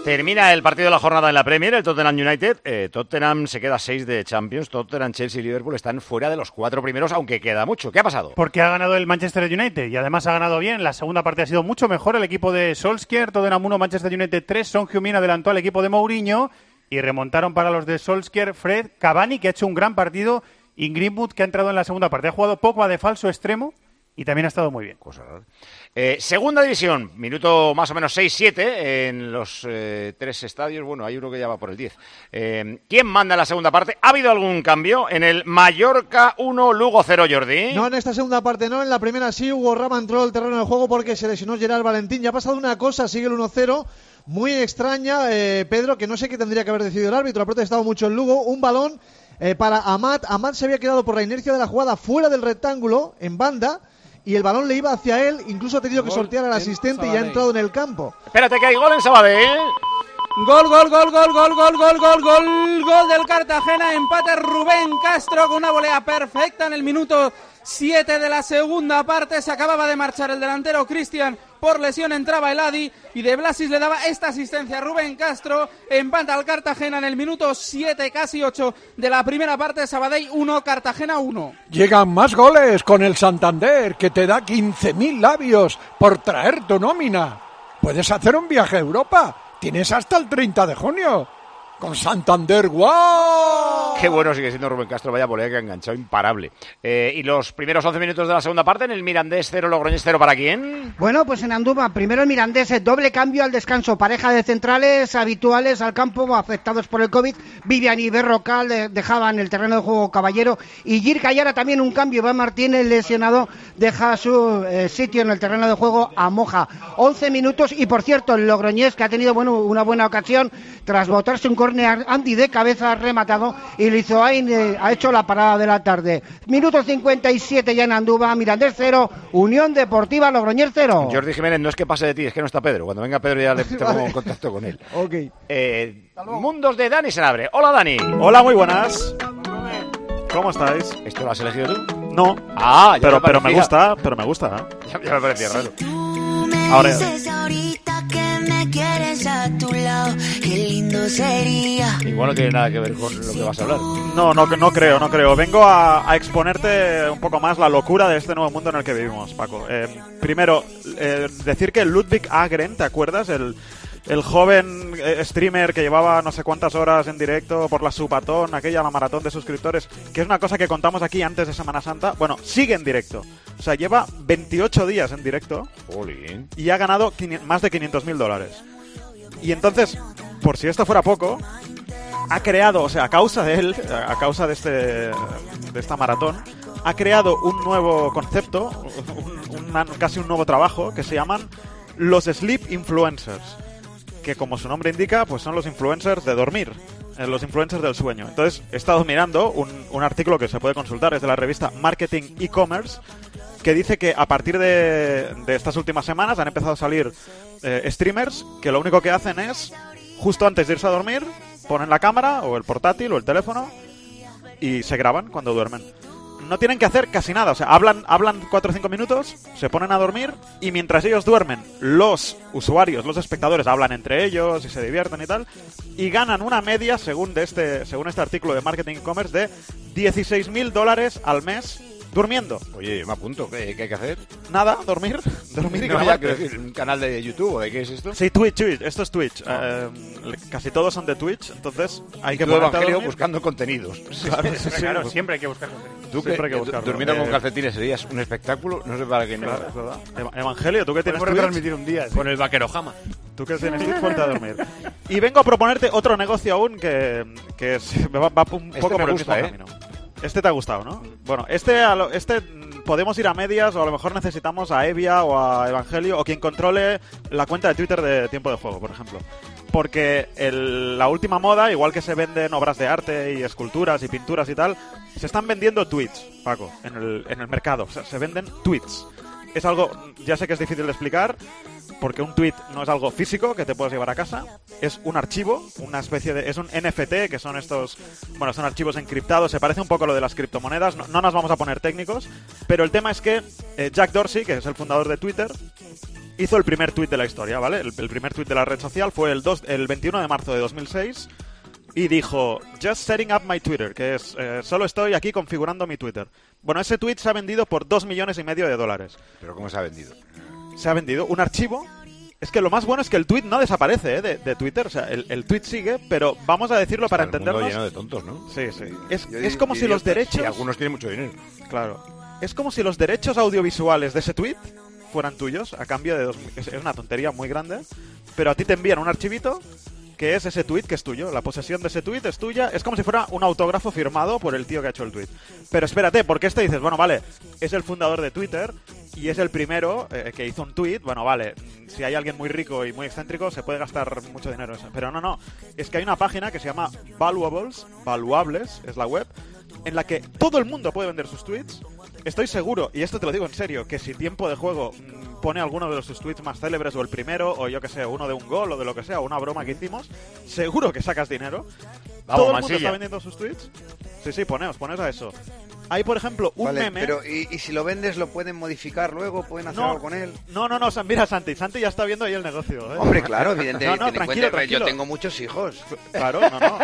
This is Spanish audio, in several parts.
Termina el partido de la jornada en la Premier, el Tottenham United. Tottenham se queda 6 de Champions. Tottenham, Chelsea y Liverpool están fuera de los 4 primeros, aunque queda mucho. ¿Qué ha pasado? Porque ha ganado el Manchester United y además ha ganado bien. La segunda parte ha sido mucho mejor el equipo de Solskjaer. Tottenham 1, Manchester United 3. Son Heung-min adelantó al equipo de Mourinho y remontaron para los de Solskjaer Fred, Cavani, que ha hecho un gran partido, y Greenwood, que ha entrado en la segunda parte. Ha jugado Pogba de falso extremo y también ha estado muy bien. Segunda división, minuto más o menos 6-7 en los 3 estadios. Bueno, hay uno que ya va por el 10. ¿Quién manda en la segunda parte? ¿Ha habido algún cambio? En el Mallorca 1, Lugo 0, Jordi. No, en esta segunda parte no. En la primera sí, Hugo Rama entró al terreno de juego porque se lesionó Gerard Valentín. Ya ha pasado una cosa, sigue el 1-0. Muy extraña, Pedro, que no sé qué tendría que haber decidido el árbitro. Ha protestado mucho el Lugo. Un balón para Amat. Amat se había quedado por la inercia de la jugada fuera del rectángulo, en banda, y el balón le iba hacia él. Incluso ha tenido que sortear al asistente y ha entrado en el campo. Espérate, que hay gol en Sabadell. Gol del Cartagena. Empate Rubén Castro con una volea perfecta en el minuto 7 de la segunda parte. Se acababa de marchar el delantero Cristian por lesión, entraba el Adi y De Blasis le daba esta asistencia a Rubén Castro. Empata al Cartagena en el minuto 7, casi 8 de la primera parte. Sabadell 1, Cartagena 1. Llegan más goles con el Santander, que te da 15.000 labios por traer tu nómina. Puedes hacer un viaje a Europa. Tienes hasta el 30 de junio. Con Santander, ¡guau! Qué bueno sigue siendo Rubén Castro, vaya volea que ha enganchado, imparable. Y los primeros 11 minutos de la segunda parte, en el Mirandés 0, Logroñés 0, ¿para quién? Bueno, pues en Andúba, primero el Mirandés, doble cambio al descanso, pareja de centrales habituales al campo afectados por el COVID. Vivian y Berrocal dejaban el terreno de juego Caballero, y Gir Callara también un cambio. Iván Martínez, lesionado, deja su sitio en el terreno de juego a Moja. 11 minutos, y por cierto, el Logroñés, que ha tenido una buena ocasión tras botarse un córner, Andy de cabeza ha rematado y Lizoain ha hecho la parada de la tarde. Minuto 57 ya en Andúba, Mirandés 0, Unión Deportiva Logroñés 0. Jordi Jiménez, no es que pase de ti, es que no está Pedro. Cuando venga Pedro ya le tengo contacto con él. Okay. Mundos de Dani Senabre. Hola, Dani. Hola, muy buenas. ¿Cómo estáis? ¿Esto lo has elegido tú? No. Ah, ya pero me gusta, pero me gusta. Ya me parecía raro. Ahora a tu lado, qué lindo sería. Igual no tiene nada que ver con lo que vas a hablar. No creo. Vengo a exponerte un poco más la locura de este nuevo mundo en el que vivimos, Paco. Primero, decir que Ludwig Agren, ¿te acuerdas? El joven streamer que llevaba no sé cuántas horas en directo por la Supatón, la maratón de suscriptores, que es una cosa que contamos aquí antes de Semana Santa. Bueno, sigue en directo. O sea, lleva 28 días en directo. Jolín. Y ha ganado más de $500,000. Y entonces, por si esto fuera poco, ha creado, o sea, a causa de esta maratón, ha creado un nuevo concepto, casi un nuevo trabajo, que se llaman los Sleep Influencers, que como su nombre indica, pues son los influencers de dormir, los influencers del sueño. Entonces, he estado mirando un artículo que se puede consultar, es de la revista Marketing E-Commerce, que dice que a partir de estas últimas semanas han empezado a salir streamers que lo único que hacen es, justo antes de irse a dormir, ponen la cámara o el portátil o el teléfono y se graban cuando duermen. No tienen que hacer casi nada, o sea, hablan 4 o 5 minutos, se ponen a dormir y mientras ellos duermen, los usuarios, los espectadores hablan entre ellos y se divierten y tal, y ganan una media, según este artículo de Marketing E-Commerce, de $16,000 al mes durmiendo. Oye, me apunto. ¿Qué hay que hacer? Nada, dormir y no, grabarte. Decir, ¿un canal de YouTube o de qué es esto? Sí, Twitch. Esto es Twitch. Casi todos son de Twitch, entonces hay que ponerte Evangelio buscando contenidos. Claro, siempre hay que buscar contenidos. Tú siempre hay que buscarlo. Durmiendo con calcetines serías un espectáculo, no sé para qué. Claro, es verdad. Evangelio, ¿tú qué tienes Twitch? Retransmitir un día. Con el vaquero Jama. Tú que tienes Twitch, ponte a dormir. Y vengo a proponerte otro negocio aún que va un poco por el mismo camino. Este te ha gustado, ¿no? Bueno, este podemos ir a medias, o a lo mejor necesitamos a Evia o a Evangelio o quien controle la cuenta de Twitter de Tiempo de Juego, por ejemplo. Porque la última moda, igual que se venden obras de arte y esculturas y pinturas y tal, se están vendiendo tweets, Paco, en el mercado. O sea, se venden tweets. Es algo, ya sé que es difícil de explicar, porque un tweet no es algo físico que te puedes llevar a casa, es un archivo, es un NFT, que son son archivos encriptados, se parece un poco a lo de las criptomonedas, no nos vamos a poner técnicos, pero el tema es que Jack Dorsey, que es el fundador de Twitter, hizo el primer tuit de la historia, ¿vale? El primer tuit de la red social fue el 21 de marzo de 2006 y dijo, just setting up my Twitter, que es, solo estoy aquí configurando mi Twitter. Bueno, ese tuit se ha vendido por $2,5 millones de dólares. ¿Pero cómo se ha vendido? Se ha vendido un archivo. Es que lo más bueno es que el tweet no desaparece de Twitter, o sea, el tweet sigue, pero vamos a decirlo para entenderlo. Está el mundo lleno de tontos, ¿no? Sí, sí. Es como si los derechos... Sí, algunos tienen mucho dinero. Claro. Es como si los derechos audiovisuales de ese tweet fueran tuyos a cambio de es una tontería muy grande, pero a ti te envían un archivito que es ese tweet que es tuyo. La posesión de ese tweet es tuya. Es como si fuera un autógrafo firmado por el tío que ha hecho el tweet. Pero espérate, porque dices, bueno, vale, es el fundador de Twitter y es el primero que hizo un tweet. Bueno, vale, si hay alguien muy rico y muy excéntrico se puede gastar mucho dinero en eso. Pero no, es que hay una página que se llama Valuables, es la web, en la que todo el mundo puede vender sus tweets. Estoy seguro, y esto te lo digo en serio, que si Tiempo de Juego pone alguno de sus tweets más célebres, o el primero, o yo que sé, uno de un gol, o de lo que sea, o una broma que hicimos, seguro que sacas dinero. Vamos, ¿Todo el mundo Mansilla está vendiendo sus tweets? Sí, poneos a eso. Hay, por ejemplo, un meme... Pero, ¿y si lo vendes, lo pueden modificar luego? ¿Pueden hacer algo con él? No, mira, Santi ya está viendo ahí el negocio. Hombre, claro, evidentemente. No, tranquilo. Yo tengo muchos hijos. Claro, no.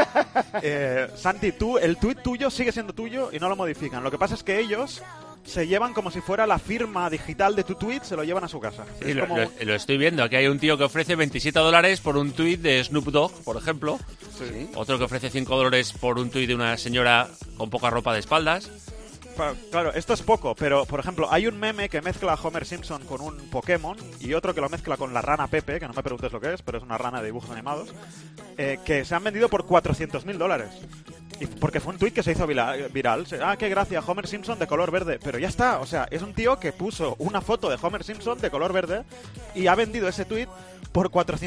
Santi, el tuit tuyo sigue siendo tuyo y no lo modifican. Lo que pasa es que ellos se llevan como si fuera la firma digital de tu tweet, se lo llevan a su casa. Sí, lo estoy viendo. Aquí hay un tío que ofrece $27 por un tuit de Snoop Dogg, por ejemplo. Sí. Otro que ofrece $5 por un tuit de una señora con poca ropa de espaldas. Claro, esto es poco, pero por ejemplo, hay un meme que mezcla a Homer Simpson con un Pokémon y otro que lo mezcla con la rana Pepe, que no me preguntes lo que es, pero es una rana de dibujos animados, que se han vendido por $400,000. Y porque fue un tuit que se hizo viral. Qué gracia, Homer Simpson de color verde. Pero ya está, o sea, es un tío que puso una foto de Homer Simpson de color verde y ha vendido ese tuit por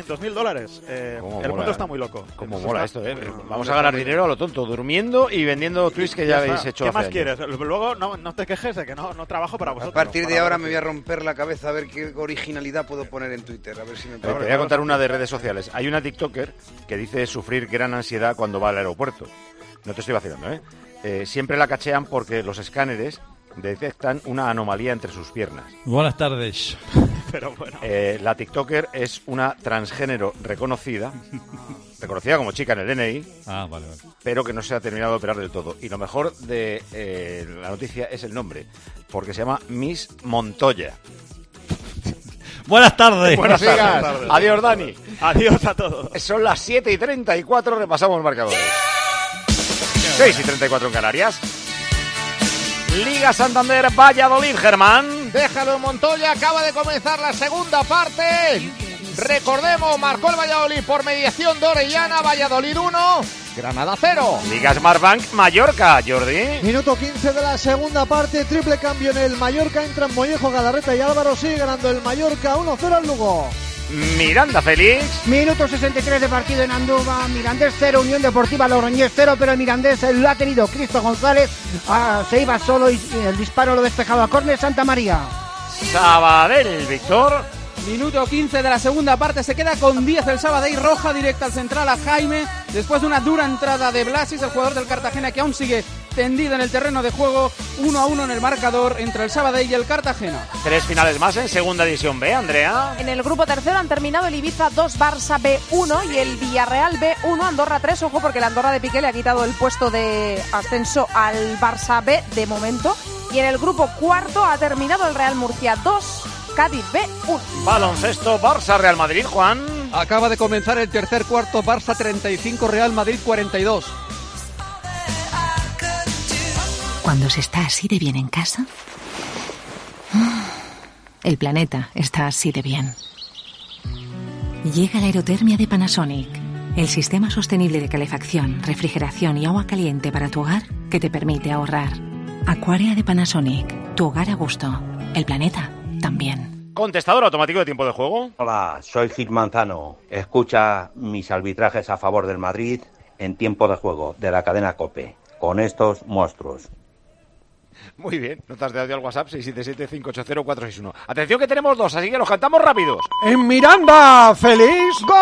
$400,000. El mundo está muy loco. Cómo mola esto, Vamos a ganar dinero a lo tonto, durmiendo y vendiendo tweets que ya habéis hecho. ¿Qué más quieres? Luego no te quejes de que no trabajo para vosotros. A partir de ahora me voy a romper la cabeza a ver qué originalidad puedo poner en Twitter. A ver si me Te voy a contar una de redes sociales. Hay una TikToker que dice sufrir gran ansiedad cuando va al aeropuerto. No te estoy vacilando, siempre la cachean porque los escáneres detectan una anomalía entre sus piernas. Buenas tardes. Pero bueno. La TikToker es una transgénero reconocida como chica en el DNI, vale. pero que no se ha terminado de operar del todo. Y lo mejor de la noticia es el nombre, porque se llama Miss Montoya. Buenas tardes. Buenas tardes. Adiós, Dani. Adiós a todos. Son las 7:34, repasamos marcadores. 6:34 en Canarias. Liga Santander Valladolid, Germán. Déjalo en Montoya, acaba de comenzar la segunda parte. Recordemos, marcó el Valladolid por mediación de Orellana. Valladolid 1, Granada 0. Liga Smartbank Mallorca, Jordi. Minuto 15 de la segunda parte, triple cambio en el Mallorca, entran Mollejo, Galarreta y Álvaro, sigue ganando el Mallorca 1-0 al Lugo. Miranda, Félix. Minuto 63 de partido en Andúba. Mirandés 0, Unión Deportiva Logroñés 0, pero el Mirandés lo ha tenido Cristo González. Se iba solo y el disparo lo despejaba a córner Santa María. Sabadell, Víctor. Minuto 15 de la segunda parte, se queda con 10 el Sabadell, roja directa al central a Jaime, después de una dura entrada de Blasis, el jugador del Cartagena que aún sigue tendido en el terreno de juego, 1-1 en el marcador entre el Sabadell y el Cartagena. 3 finales más en segunda división B, Andrea. En el grupo tercero han terminado el Ibiza 2, Barça B1 y el Villarreal B1, Andorra 3, ojo porque la Andorra de Piqué le ha quitado el puesto de ascenso al Barça B de momento. Y en el grupo cuarto ha terminado el Real Murcia 2, Cádiz B1. Baloncesto Barça Real Madrid, Juan. Acaba de comenzar el tercer cuarto, Barça 35, Real Madrid 42. Cuando se está así de bien en casa, el planeta está así de bien. Llega la aerotermia de Panasonic, el sistema sostenible de calefacción, refrigeración y agua caliente para tu hogar que te permite ahorrar. Aquaria de Panasonic, tu hogar a gusto, el planeta también. Contestador automático de tiempo de juego. Hola, soy Gil Manzano. Escucha mis arbitrajes a favor del Madrid en tiempo de juego de la cadena COPE con estos monstruos. Muy bien, notas de audio al WhatsApp 677-580-461. Atención que tenemos dos, así que los cantamos rápidos. En Miranda, Félix. ¡Gol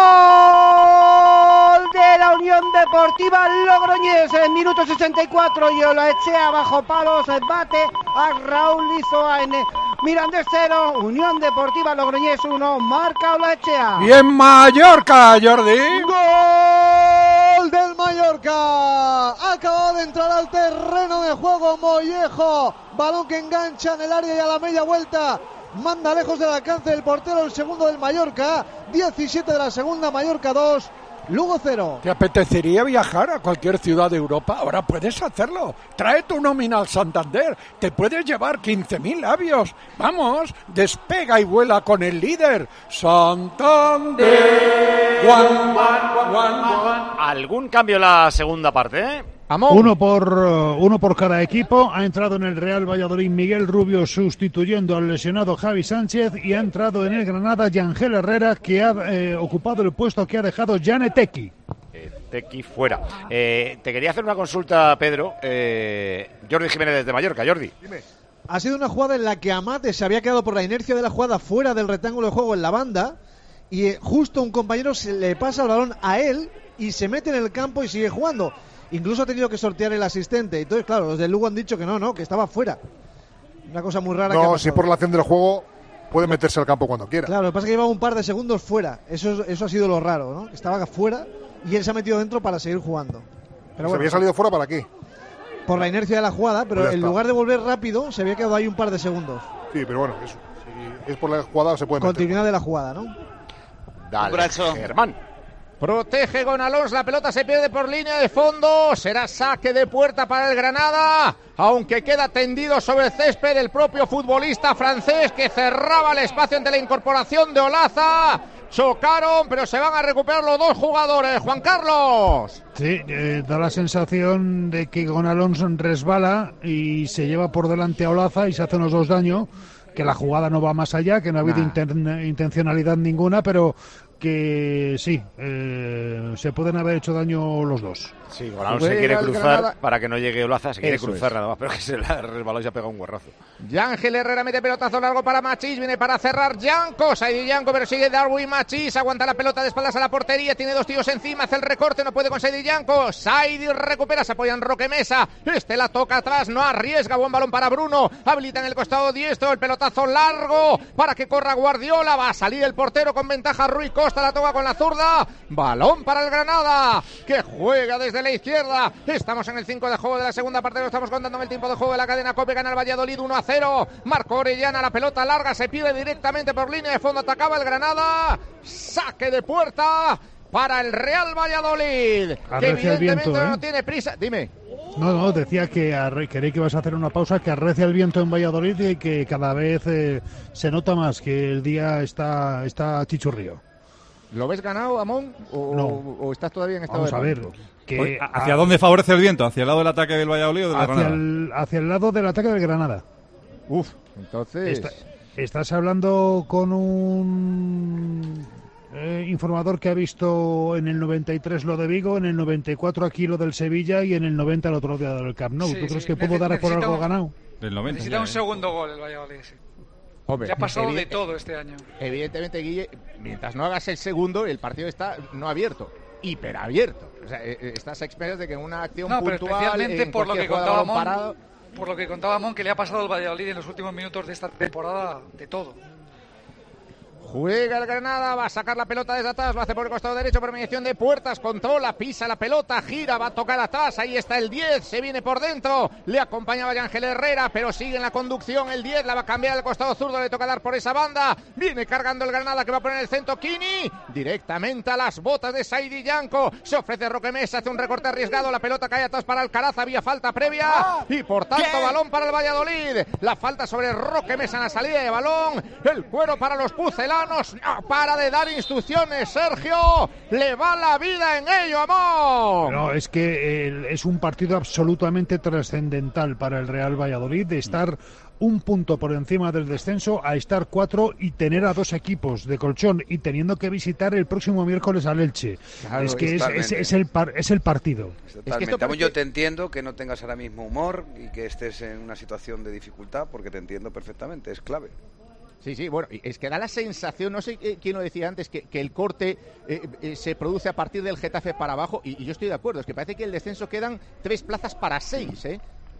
de la Unión Deportiva Logroñés! En minuto 64 yo la eché abajo palos, bate a Raúl Lizoain. Mirandés 0, Unión Deportiva Logroñés 1, marca Olaechea. Y en Mallorca, Jordi. ¡Gol del Mallorca! Acaba de entrar al terreno de juego Mollejo. Balón que engancha en el área y a la media vuelta manda lejos del alcance del portero el segundo del Mallorca. 17 de la segunda, Mallorca 2, Lugo 0. ¿Te apetecería viajar a cualquier ciudad de Europa? Ahora puedes hacerlo. Trae tu nómina al Santander. Te puedes llevar 15.000 labios. Vamos, despega y vuela con el líder. Santander. ¿Algún cambio en la segunda parte, eh? Uno por cada equipo. Ha entrado en el Real Valladolid Miguel Rubio sustituyendo al lesionado Javi Sánchez, y ha entrado en el Granada Yangel Herrera, que ha ocupado el puesto que ha dejado Jan Etequi. Tequi fuera. Te quería hacer una consulta, Pedro. Jordi Jiménez desde Mallorca. Jordi. Dime. Ha sido una jugada en la que Amate se había quedado por la inercia de la jugada fuera del rectángulo de juego en la banda, y justo un compañero se le pasa el balón a él y se mete en el campo y sigue jugando. Incluso ha tenido que sortear el asistente. Entonces, claro, los del Lugo han dicho que no, que estaba fuera. Una cosa muy rara. No, si por la acción del juego puede meterse al campo cuando quiera. Claro, lo que pasa es que llevaba un par de segundos fuera. Eso ha sido lo raro, ¿no? Estaba fuera y él se ha metido dentro para seguir jugando. Pero ¿Se había salido fuera para qué? Por la inercia de la jugada, pero en lugar de volver rápido, se había quedado ahí un par de segundos. Sí, pero bueno, eso. Si es por la jugada, se puede meter. Continuidad de la jugada, ¿no? Dale, Germán. Protege Gonalons, la pelota se pierde por línea de fondo, será saque de puerta para el Granada, aunque queda tendido sobre el césped el propio futbolista francés que cerraba el espacio ante la incorporación de Olaza. Chocaron, pero se van a recuperar los dos jugadores. Juan Carlos. Sí, da la sensación de que Gonalons resbala y se lleva por delante a Olaza y se hacen los dos daño, que la jugada no va más allá, que no ha habido intencionalidad ninguna, pero que sí, se pueden haber hecho daño los dos. Sí, Gonalons se quiere cruzar para que no llegue Olaza, se quiere cruzar nada más, pero que se le ha resbalado y se ha pegado un guarrazo. Yángel Herrera mete pelotazo largo para Machís, viene para cerrar Yanko, Saidi Yanko, pero sigue Darwin Machís, aguanta la pelota de espaldas a la portería, tiene dos tíos encima, hace el recorte, no puede con Saidi Yanko, Saidi recupera, se apoya en Roque Mesa, la toca atrás, no arriesga, buen balón para Bruno, habilita en el costado diestro, el pelotazo largo para que corra Guardiola, va a salir el portero con ventaja, Rui Costa la toca con la zurda, balón para el Granada, que juega desde la izquierda. Estamos en el 5 de juego de la segunda parte, lo estamos contando en el tiempo de juego de la cadena COPE, gana el Valladolid 1-0, Marco Orellana, la pelota larga, se pide directamente por línea de fondo, atacaba el Granada, saque de puerta para el Real Valladolid, que evidentemente no tiene prisa. Dime. No, decía que queréis que vas a hacer una pausa, que arrecia el viento en Valladolid y que cada vez se nota más que el día está chichurrío. ¿Lo ves ganado, Amón? ¿O estás todavía en estado Vamos de a ver. ¿Hacia dónde favorece el viento? ¿Hacia el lado del ataque del Valladolid o de la Granada? Hacia el lado del ataque del Granada. Entonces... Estás hablando con un informador que ha visto en el 93 lo de Vigo, en el 94 aquí lo del Sevilla y en el 90 el otro día del Camp Nou. ¿Tú crees que puedo dar por algo ganado? Del 90. Necesita un segundo gol el Valladolid, sí. Hombre, ya ha pasado de todo este año. Evidentemente, Guille, mientras no hagas el segundo, el partido está no abierto, hiperabierto. O sea, estás a expensas de que en una acción puntual, pero especialmente por lo que contaba parado... por lo que contaba Mon, que le ha pasado al Valladolid en los últimos minutos de esta temporada, de todo. Juega el Granada, va a sacar la pelota desde atrás, lo hace por el costado derecho por mediación de Puertas, controla, pisa la pelota, gira, va a tocar atrás, ahí está el 10, se viene por dentro, le acompañaba Ángel Herrera, pero sigue en la conducción el 10, la va a cambiar al costado zurdo, le toca dar por esa banda, viene cargando el Granada que va a poner el centro, Kini, directamente a las botas de Saidi Yanko, se ofrece Roque Mesa, hace un recorte arriesgado, la pelota cae atrás para Alcaraz, había falta previa, y por tanto balón para el Valladolid, la falta sobre Roque Mesa en la salida de balón, el cuero para los pucelanos, no para de dar instrucciones, Sergio, le va la vida en ello, Amón. No, es que es un partido absolutamente trascendental para el Real Valladolid, de estar un punto por encima del descenso a estar 4 y tener a dos equipos de colchón y teniendo que visitar el próximo miércoles al Elche. Claro, es que es el partido. Es que esto yo te entiendo que no tengas ahora mismo humor y que estés en una situación de dificultad, porque te entiendo perfectamente, es clave. Sí, bueno, es que da la sensación, no sé quién lo decía antes, que el corte se produce a partir del Getafe para abajo, y yo estoy de acuerdo, es que parece que el descenso quedan 3 plazas para 6,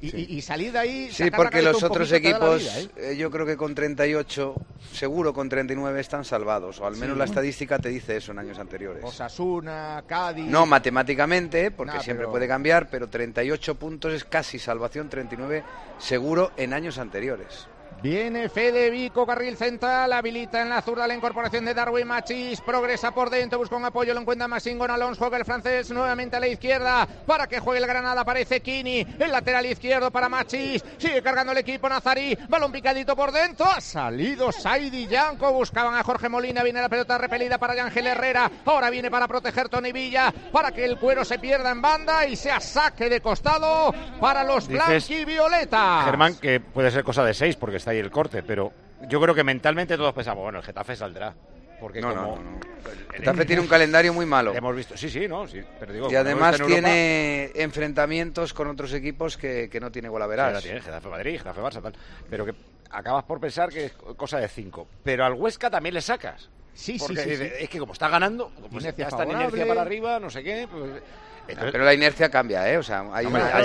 Y salir de ahí... Sí, porque los otros equipos, yo creo que con 38, seguro con 39 están salvados, o al menos la estadística te dice eso en años anteriores. Osasuna, Cádiz... No matemáticamente, porque siempre puede cambiar, pero 38 puntos es casi salvación, 39 seguro en años anteriores. Viene Fede Vico, carril central, habilita en la zurda la incorporación de Darwin Machís, progresa por dentro, busca un apoyo, lo encuentra Massingon Alonso, juega el francés nuevamente a la izquierda, para que juegue el Granada, aparece Kini, el lateral izquierdo para Machís, sigue cargando el equipo Nazarí, balón picadito por dentro, ha salido Saidi Yanko, buscaban a Jorge Molina, viene la pelota repelida para Ángel Herrera, ahora viene para proteger Toni Villa, para que el cuero se pierda en banda y sea saque de costado para los blanquivioletas. Germán, que puede ser cosa de 6 porque está ahí el corte, pero yo creo que mentalmente todos pensamos, bueno, el Getafe saldrá. Porque no. El Getafe tiene un calendario muy malo. Hemos visto, sí, pero digo, y además tiene enfrentamientos con otros equipos que no tiene golaveras. Sí, tiene Getafe Madrid, Getafe Barça, tal. Pero que acabas por pensar que es cosa de 5. Pero al Huesca también le sacas. Porque es que como está ganando, como ya está en inercia para arriba, no sé qué... Pues, entonces, pero la inercia cambia, O sea,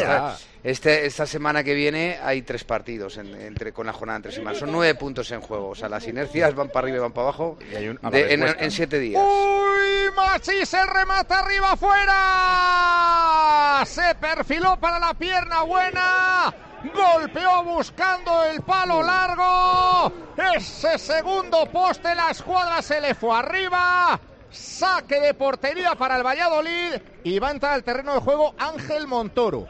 esta semana que viene hay 3 partidos con la jornada entre semanas. Son 9 puntos en juego. O sea, las inercias van para arriba y van para abajo en 7 días. ¡Uy! Machís, el remate arriba, fuera. Se perfiló para la pierna buena. Golpeó buscando el palo largo. Ese segundo poste, la escuadra se le fue arriba. Saque de portería para el Valladolid y va a entrar al terreno de juego Ángel Montoro.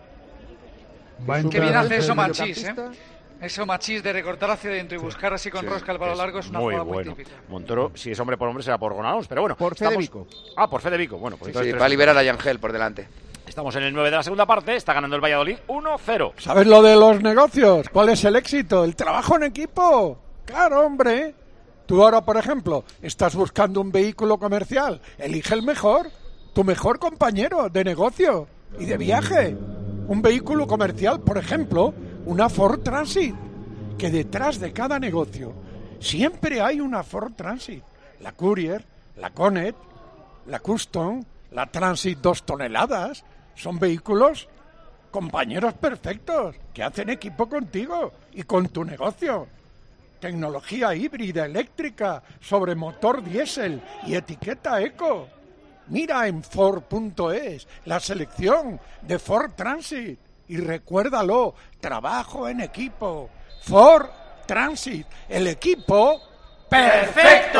Qué bien hace eso Machís, Eso Machís de recortar hacia adentro y buscar así con rosca el balón largo es una jugada muy típica. Montoro, si es hombre por hombre, será por Gonalons, pero bueno. Por Fede Vico. Por Fede Vico. Bueno, pues va a liberar a Ángel por delante. Estamos en el 9 de la segunda parte, está ganando el Valladolid 1-0. ¿Sabes lo de los negocios? ¿Cuál es el éxito? El trabajo en equipo. Claro, hombre. Tú ahora, por ejemplo, estás buscando un vehículo comercial. Elige el mejor, tu mejor compañero de negocio y de viaje. Un vehículo comercial, por ejemplo, una Ford Transit. Que detrás de cada negocio siempre hay una Ford Transit. La Courier, la Connect, la Custom, la Transit 2 toneladas. Son vehículos, compañeros perfectos, que hacen equipo contigo y con tu negocio. Tecnología híbrida eléctrica sobre motor diésel y etiqueta eco. Mira en Ford.es la selección de Ford Transit y recuérdalo, trabajo en equipo. Ford Transit, el equipo perfecto.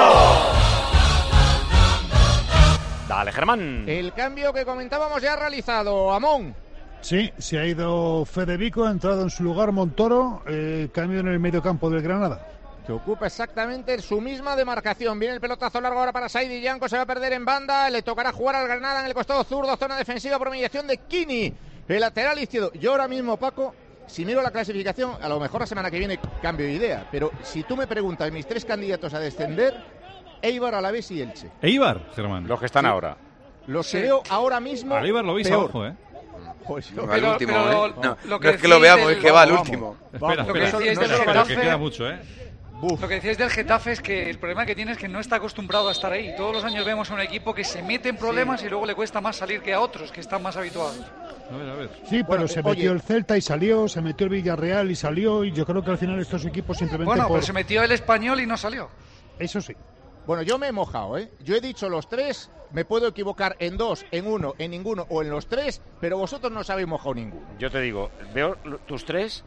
Dale, Germán. El cambio que comentábamos ya realizado, Amón. Sí, se ha ido Fede Vico, ha entrado en su lugar Montoro, cambio en el medio campo del Granada. Que ocupa exactamente su misma demarcación. Viene el pelotazo largo ahora para Saidi Yanko, se va a perder en banda, le tocará jugar al Granada en el costado zurdo, zona defensiva por mediación de Kini, el lateral izquierdo. Yo ahora mismo, Paco, si miro la clasificación, a lo mejor la semana que viene cambio de idea, pero si tú me preguntas mis 3 candidatos a descender, Eibar, Alavés y Elche. Eibar, Germán. Los que están ahora. Los que veo ahora mismo. A Eibar lo veis peor. abajo, Pues no, al último, no es que lo veamos, es que va al último. Espera, lo que decíais del Getafe, que queda mucho, Lo que decíais del Getafe es que el problema que tiene es que no está acostumbrado a estar ahí. Todos los años vemos a un equipo que se mete en problemas y luego le cuesta más salir que a otros que están más habituados. A ver. Sí, pero se metió el Celta y salió, se metió el Villarreal y salió, y yo creo que al final estos equipos simplemente pero se metió el Español y no salió. Eso sí. Bueno, yo me he mojado, Yo he dicho los 3, me puedo equivocar en 2, en 1, en ninguno o en los 3, pero vosotros no os habéis mojado ninguno. Yo te digo, veo tus 3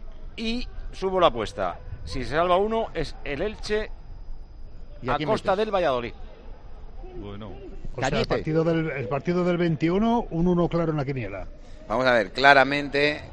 y subo la apuesta. Si se salva uno es el Elche a costa del Valladolid. Bueno. O sea, el partido del 21, un 1 claro en la quiniela. Vamos a ver, claramente,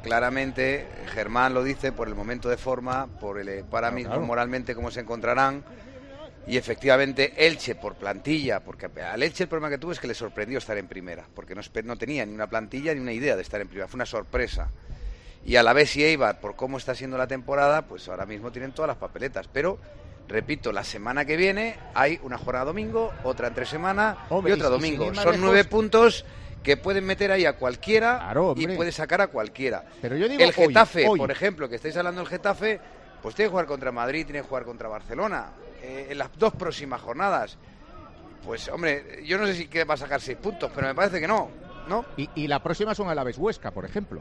Germán lo dice por el momento de forma, por el para mismo moralmente cómo se encontrarán. Y efectivamente Elche por plantilla, porque al Elche el problema que tuvo es que le sorprendió estar en primera, porque no tenía ni una plantilla ni una idea de estar en primera, fue una sorpresa. Y Alavés y Eibar, por cómo está siendo la temporada, pues ahora mismo tienen todas las papeletas, pero repito, la semana que viene hay una jornada domingo, otra entre semana y otra domingo. Son 9 puntos que pueden meter ahí a cualquiera y puede sacar a cualquiera. Pero yo digo el Getafe, por ejemplo, que estáis hablando del Getafe, pues tiene que jugar contra Madrid, tiene que jugar contra Barcelona. En las 2 próximas jornadas, pues hombre, yo no sé si va a sacar 6 puntos, pero me parece que no. Y la próxima es un Alavés Huesca, por ejemplo.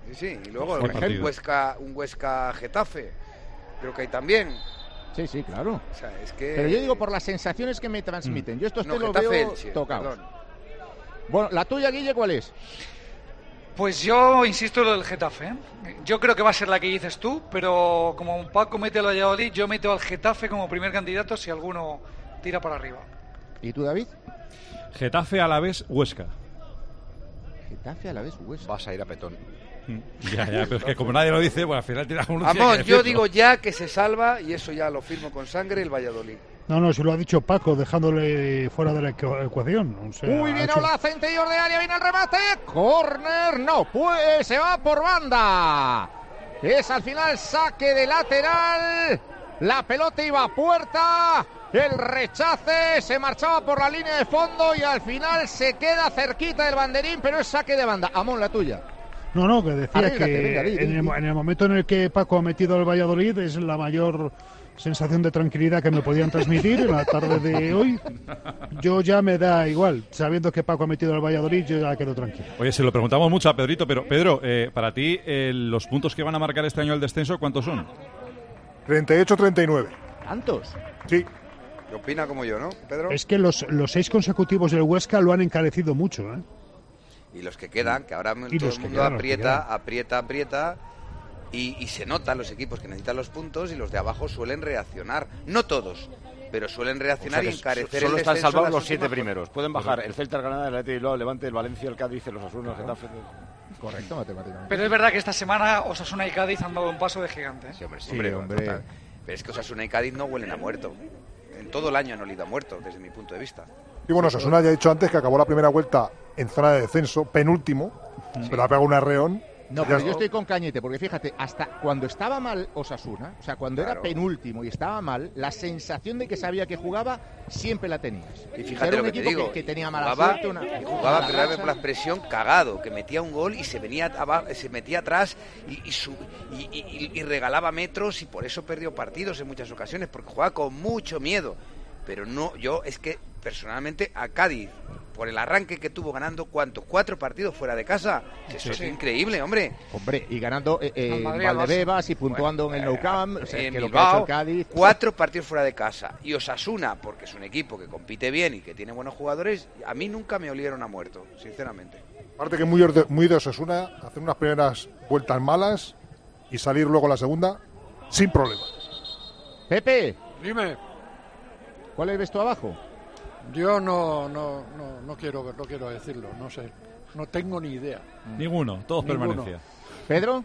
Sí, y luego un Huesca Getafe, creo que hay también. Sí, claro. O sea, es que... Pero yo digo por las sensaciones que me transmiten. Yo estos lo Getafe, veo Elche, tocados. perdón. Bueno, la tuya, Guille, ¿cuál es? Pues yo insisto en lo del Getafe, ¿eh? Yo creo que va a ser la que dices tú, pero como Paco mete al Valladolid, yo meto al Getafe como primer candidato si alguno tira para arriba. ¿Y tú, David? Getafe, Alavés, Huesca. Getafe, Alavés, Huesca. Vas a ir a petón. Ya, pero es que como nadie lo dice, bueno, al final tiras un... Vamos, yo digo ya que se salva, y eso ya lo firmo con sangre, el Valladolid. No, se lo ha dicho Paco, dejándole fuera de la ecuación. O sea, Uy, viene Olaza, interior de área, viene el remate. Córner, no, pues se va por banda. Es al final saque de lateral. La pelota iba a puerta. El rechace se marchaba por la línea de fondo y al final se queda cerquita del banderín, pero es saque de banda. Amón, la tuya. No, que decía que en el momento en el que Paco ha metido al Valladolid es la mayor sensación de tranquilidad que me podían transmitir en la tarde de hoy. Yo ya me da igual, sabiendo que Paco ha metido al Valladolid, yo ya quedo tranquilo. Oye, se lo preguntamos mucho a Pedrito, pero Pedro, para ti, los puntos que van a marcar este año el descenso, ¿cuántos son? 38-39. ¿Tantos? Sí. ¿Qué opina como yo, no, Pedro? Es que los 6 consecutivos del Huesca lo han encarecido mucho, ¿eh? Y los que quedan, que ahora todo el mundo aprieta, y se notan los equipos que necesitan los puntos y los de abajo suelen reaccionar. No todos, pero suelen reaccionar y encarecer el descenso. Solo están salvados los 7 últimas primeros. Pueden bajar el Celta, el Granada, el Athletic Bilbao, el Levante, el Valencia, el Cádiz, el Osasuna, el Getafe. Correcto, matemáticamente. Pero es verdad que esta semana Osasuna y Cádiz han dado un paso de gigante. Sí, hombre. Pero es que Osasuna y Cádiz no huelen a muerto. En todo el año han olido a muerto, desde mi punto de vista. Y bueno, Osasuna ya ha dicho antes que acabó la primera vuelta en zona de descenso, penúltimo, pero ha pegado un arreón. No, pero yo estoy con Cañete, porque fíjate, hasta cuando estaba mal Osasuna, o sea, cuando era penúltimo y estaba mal, la sensación de que sabía que jugaba siempre la tenías. Y fíjate lo que te digo, que tenía mala suerte, jugaba por la expresión cagado, que metía un gol y se venía se metía atrás y regalaba metros, y por eso perdió partidos en muchas ocasiones, porque jugaba con mucho miedo. Pero no, yo es que personalmente a Cádiz, por el arranque que tuvo ganando, ¿cuántos? 4 partidos fuera de casa. Eso es increíble, hombre. Hombre, y ganando Valdebebas y puntuando en el Nou Camp, o sea, que Bilbao, lo que ha hecho el Cádiz. 4 partidos fuera de casa. Y Osasuna, porque es un equipo que compite bien y que tiene buenos jugadores, a mí nunca me olieron a muerto, sinceramente. Aparte que muy de Osasuna, hacer unas primeras vueltas malas y salir luego la segunda sin problema. Pepe. Dime. ¿Cuál ves tú abajo? Yo no quiero ver, no quiero decirlo, no sé. No tengo ni idea. Ninguno, todos permanencia. ¿Pedro?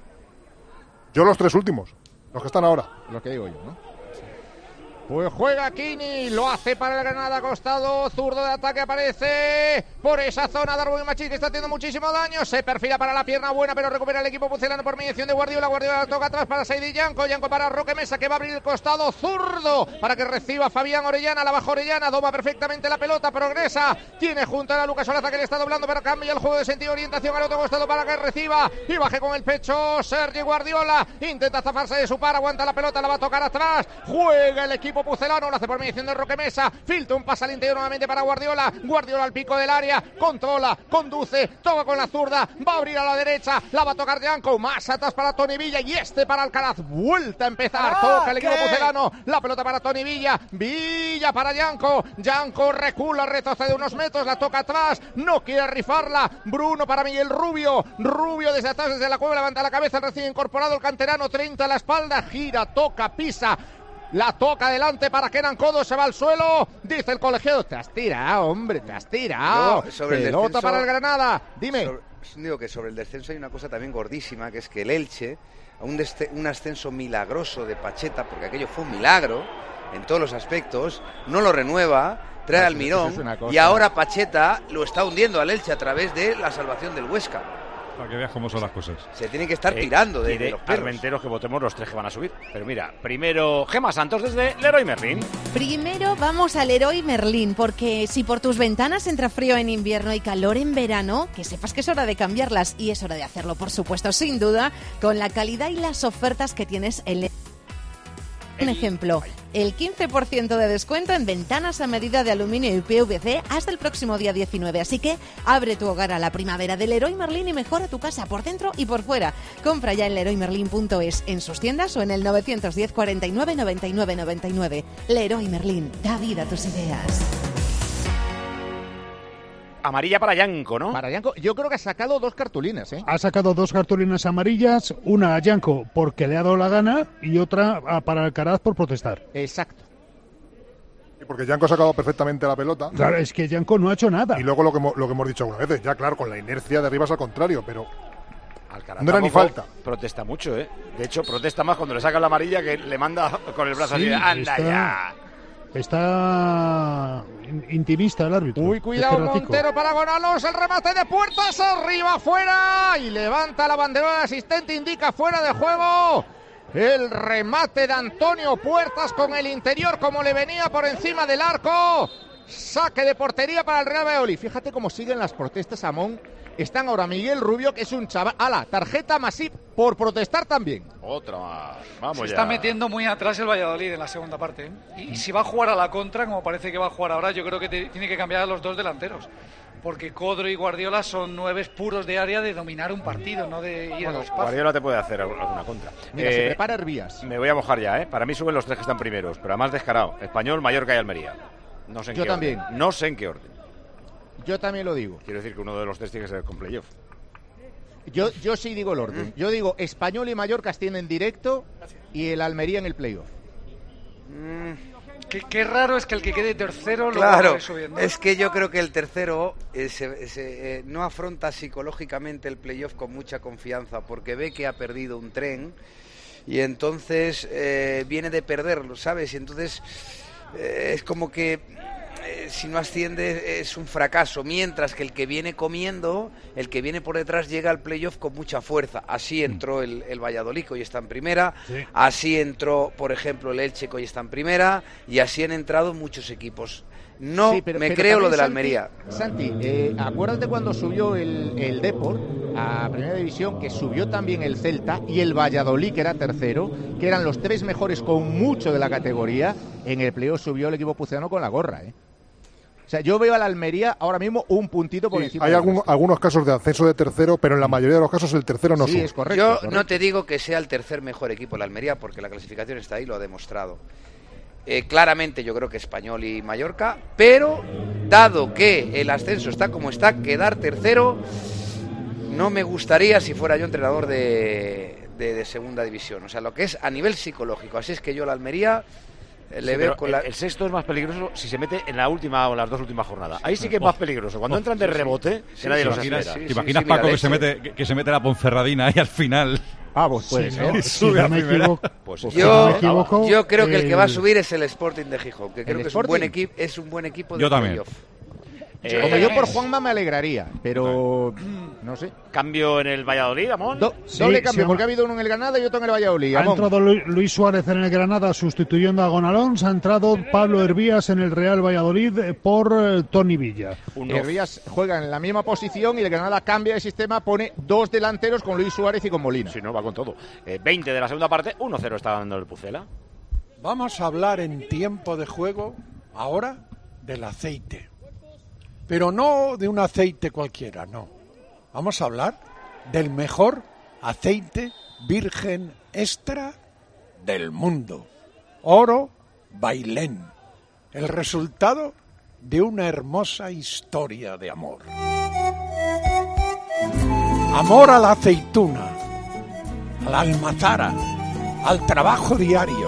Yo los 3 últimos, los que están ahora. Lo que digo yo, ¿no? Pues juega Kini, lo hace para el Granada, costado, zurdo de ataque, aparece por esa zona Darwin Machís, que está haciendo muchísimo daño, se perfila para la pierna buena, pero recupera el equipo pucelano por mediación de Guardiola toca atrás para Saidi Yanko para Roque Mesa, que va a abrir el costado, zurdo, para que reciba Fabián Orellana, la baja Orellana, doma perfectamente la pelota, progresa, tiene junto a Lucas Olaza, que le está doblando, pero cambia el juego de sentido, orientación al otro costado para que reciba, y baje con el pecho Sergi Guardiola, intenta zafarse de su par, aguanta la pelota, la va a tocar atrás, juega el equipo pucelano, lo hace por mediación de Roque Mesa, filtra un pase al interior nuevamente para Guardiola al pico del área, controla, conduce, toca con la zurda, va a abrir a la derecha, la va a tocar Yanko, más atrás para Toni Villa y para Alcaraz, vuelta a empezar, toca el equipo pucelano, la pelota para Toni Villa para Yanko recula, retrocede unos metros, la toca atrás, no quiere rifarla, Bruno para Miguel Rubio desde atrás, desde la cueva, levanta la cabeza, recién incorporado el canterano, 30 a la espalda, gira, toca, pisa, la toca adelante para Kenan Kodo, se va al suelo, dice el colegiado, te has tirado, hombre, te has tirado. Pelota para el Granada, dime. Digo que sobre el descenso hay una cosa también gordísima, que es que el Elche, un ascenso milagroso de Pacheta, porque aquello fue un milagro en todos los aspectos, no lo renueva, trae al Mirón, y ahora Pacheta lo está hundiendo al Elche a través de la salvación del Huesca. Para que veas cómo son las cosas. Se tienen que estar tirando de los perros. Armenteros que votemos los 3 que van a subir. Pero mira, primero Gemma Santos desde Leroy Merlin. Primero vamos a Leroy Merlin, porque si por tus ventanas entra frío en invierno y calor en verano, que sepas que es hora de cambiarlas, y es hora de hacerlo, por supuesto, sin duda, con la calidad y las ofertas que tienes en Un ejemplo, el 15% de descuento en ventanas a medida de aluminio y PVC hasta el próximo día 19. Así que abre tu hogar a la primavera del Leroy Merlin y mejora tu casa por dentro y por fuera. Compra ya en leroymerlin.es, en sus tiendas o en el 910 49 99 99. Leroy Merlin, da vida a tus ideas. Amarilla para Yanko, ¿no? Para Yanko, yo creo que ha sacado 2 cartulinas, ¿eh? Ha sacado 2 cartulinas amarillas, una a Yanko porque le ha dado la gana y otra para Alcaraz por protestar. Exacto. Sí, porque Yanko ha sacado perfectamente la pelota. Claro, es que Yanko no ha hecho nada. Y luego lo que hemos dicho algunas veces, ya claro, con la inercia de arriba es al contrario, pero Alcaraz no era ni falta. Protesta mucho, ¿eh? De hecho, protesta más cuando le sacan la amarilla que le manda con el brazo así. ¡Anda ya! Está intimista el árbitro. Uy, cuidado, Montero para Gonalons, el remate de Puertas, arriba, fuera, y levanta la bandera del asistente, indica fuera de juego. El remate de Antonio Puertas con el interior, como le venía por encima del arco. Saque de portería para el Real Valladolid. Fíjate cómo siguen las protestas, Amón. Están ahora Miguel Rubio, que es un chaval. ¡Hala! Tarjeta Masip por protestar también. Otra más. Vamos Se ya. está metiendo muy atrás el Valladolid en la segunda parte, ¿eh? Y si va a jugar a la contra, como parece que va a jugar ahora, yo creo que tiene que cambiar a los 2 delanteros. Porque Codro y Guardiola son 9 puros de área de dominar un partido, no de ir a los pasos. Guardiola te puede hacer alguna contra. Mira, se prepara Hervías. Me voy a mojar ya, ¿eh? Para mí suben los 3 que están primeros, pero además descarado. Español, Mallorca y Almería. No sé en Yo qué también. orden. No sé en qué orden. Yo también lo digo. Quiero decir que uno de los 3 tiene que ser con playoff. Yo sí digo el orden. Yo digo Español y Mallorca tienen directo y el Almería en el playoff. Qué raro es que el que quede tercero lo Claro, vaya subiendo. es que yo creo que el tercero no afronta psicológicamente el playoff con mucha confianza porque ve que ha perdido un tren y entonces viene de perderlo, ¿sabes? Y entonces es como que si no asciende es un fracaso, mientras que el que viene comiendo, el que viene por detrás llega al playoff con mucha fuerza. Así entró el Valladolid, que hoy está en primera, así entró, por ejemplo, el Elche, que hoy está en primera, y así han entrado muchos equipos. No Sí, pero creo lo de la Santi, Almería. Santi, acuérdate cuando subió el Depor a Primera División, que subió también el Celta y el Valladolid, que era tercero, que eran los 3 mejores con mucho de la categoría. En el playoff subió el equipo pucelano con la gorra, ¿eh? O sea, yo veo a la Almería ahora mismo un puntito por encima. Hay algunos casos de ascenso de tercero, pero en la mayoría de los casos el tercero no sube. Es correcto. Yo no te digo que sea el tercer mejor equipo la Almería, porque la clasificación está ahí, lo ha demostrado. Claramente yo creo que Español y Mallorca, pero dado que el ascenso está como está, quedar tercero no me gustaría si fuera yo entrenador de segunda división. O sea, lo que es a nivel psicológico. Así es que yo la Almería le veo con el sexto es más peligroso si se mete en la última o las 2 últimas jornadas. Ahí sí que es más peligroso. Cuando entran de rebote, que nadie los espera. ¿Te imaginas, Paco, que se mete la Ponferradina ahí al final? Pues puede ser. ¿no? Sube a primera. Yo creo que el que va a subir es el Sporting de Gijón, que creo que es un buen equipo de playoff. Yo por Juanma me alegraría, pero no sé. ¿Cambio en el Valladolid, Amón? Doble cambio, porque ha habido uno en el Granada y otro en el Valladolid. Ha entrado Luis Suárez en el Granada sustituyendo a Gonalons. Ha entrado Pablo Hervías en el Real Valladolid por Tony Villa. Hervías juega en la misma posición y el Granada cambia de sistema, pone 2 delanteros con Luis Suárez y con Molina. Si no, va con todo. 20 de la segunda parte, 1-0 está dando el Pucela. Vamos a hablar en tiempo de juego ahora del aceite. Pero no de un aceite cualquiera, no. Vamos a hablar del mejor aceite virgen extra del mundo. Oro Bailén. El resultado de una hermosa historia de amor. Amor a la aceituna, a la almazara, al trabajo diario.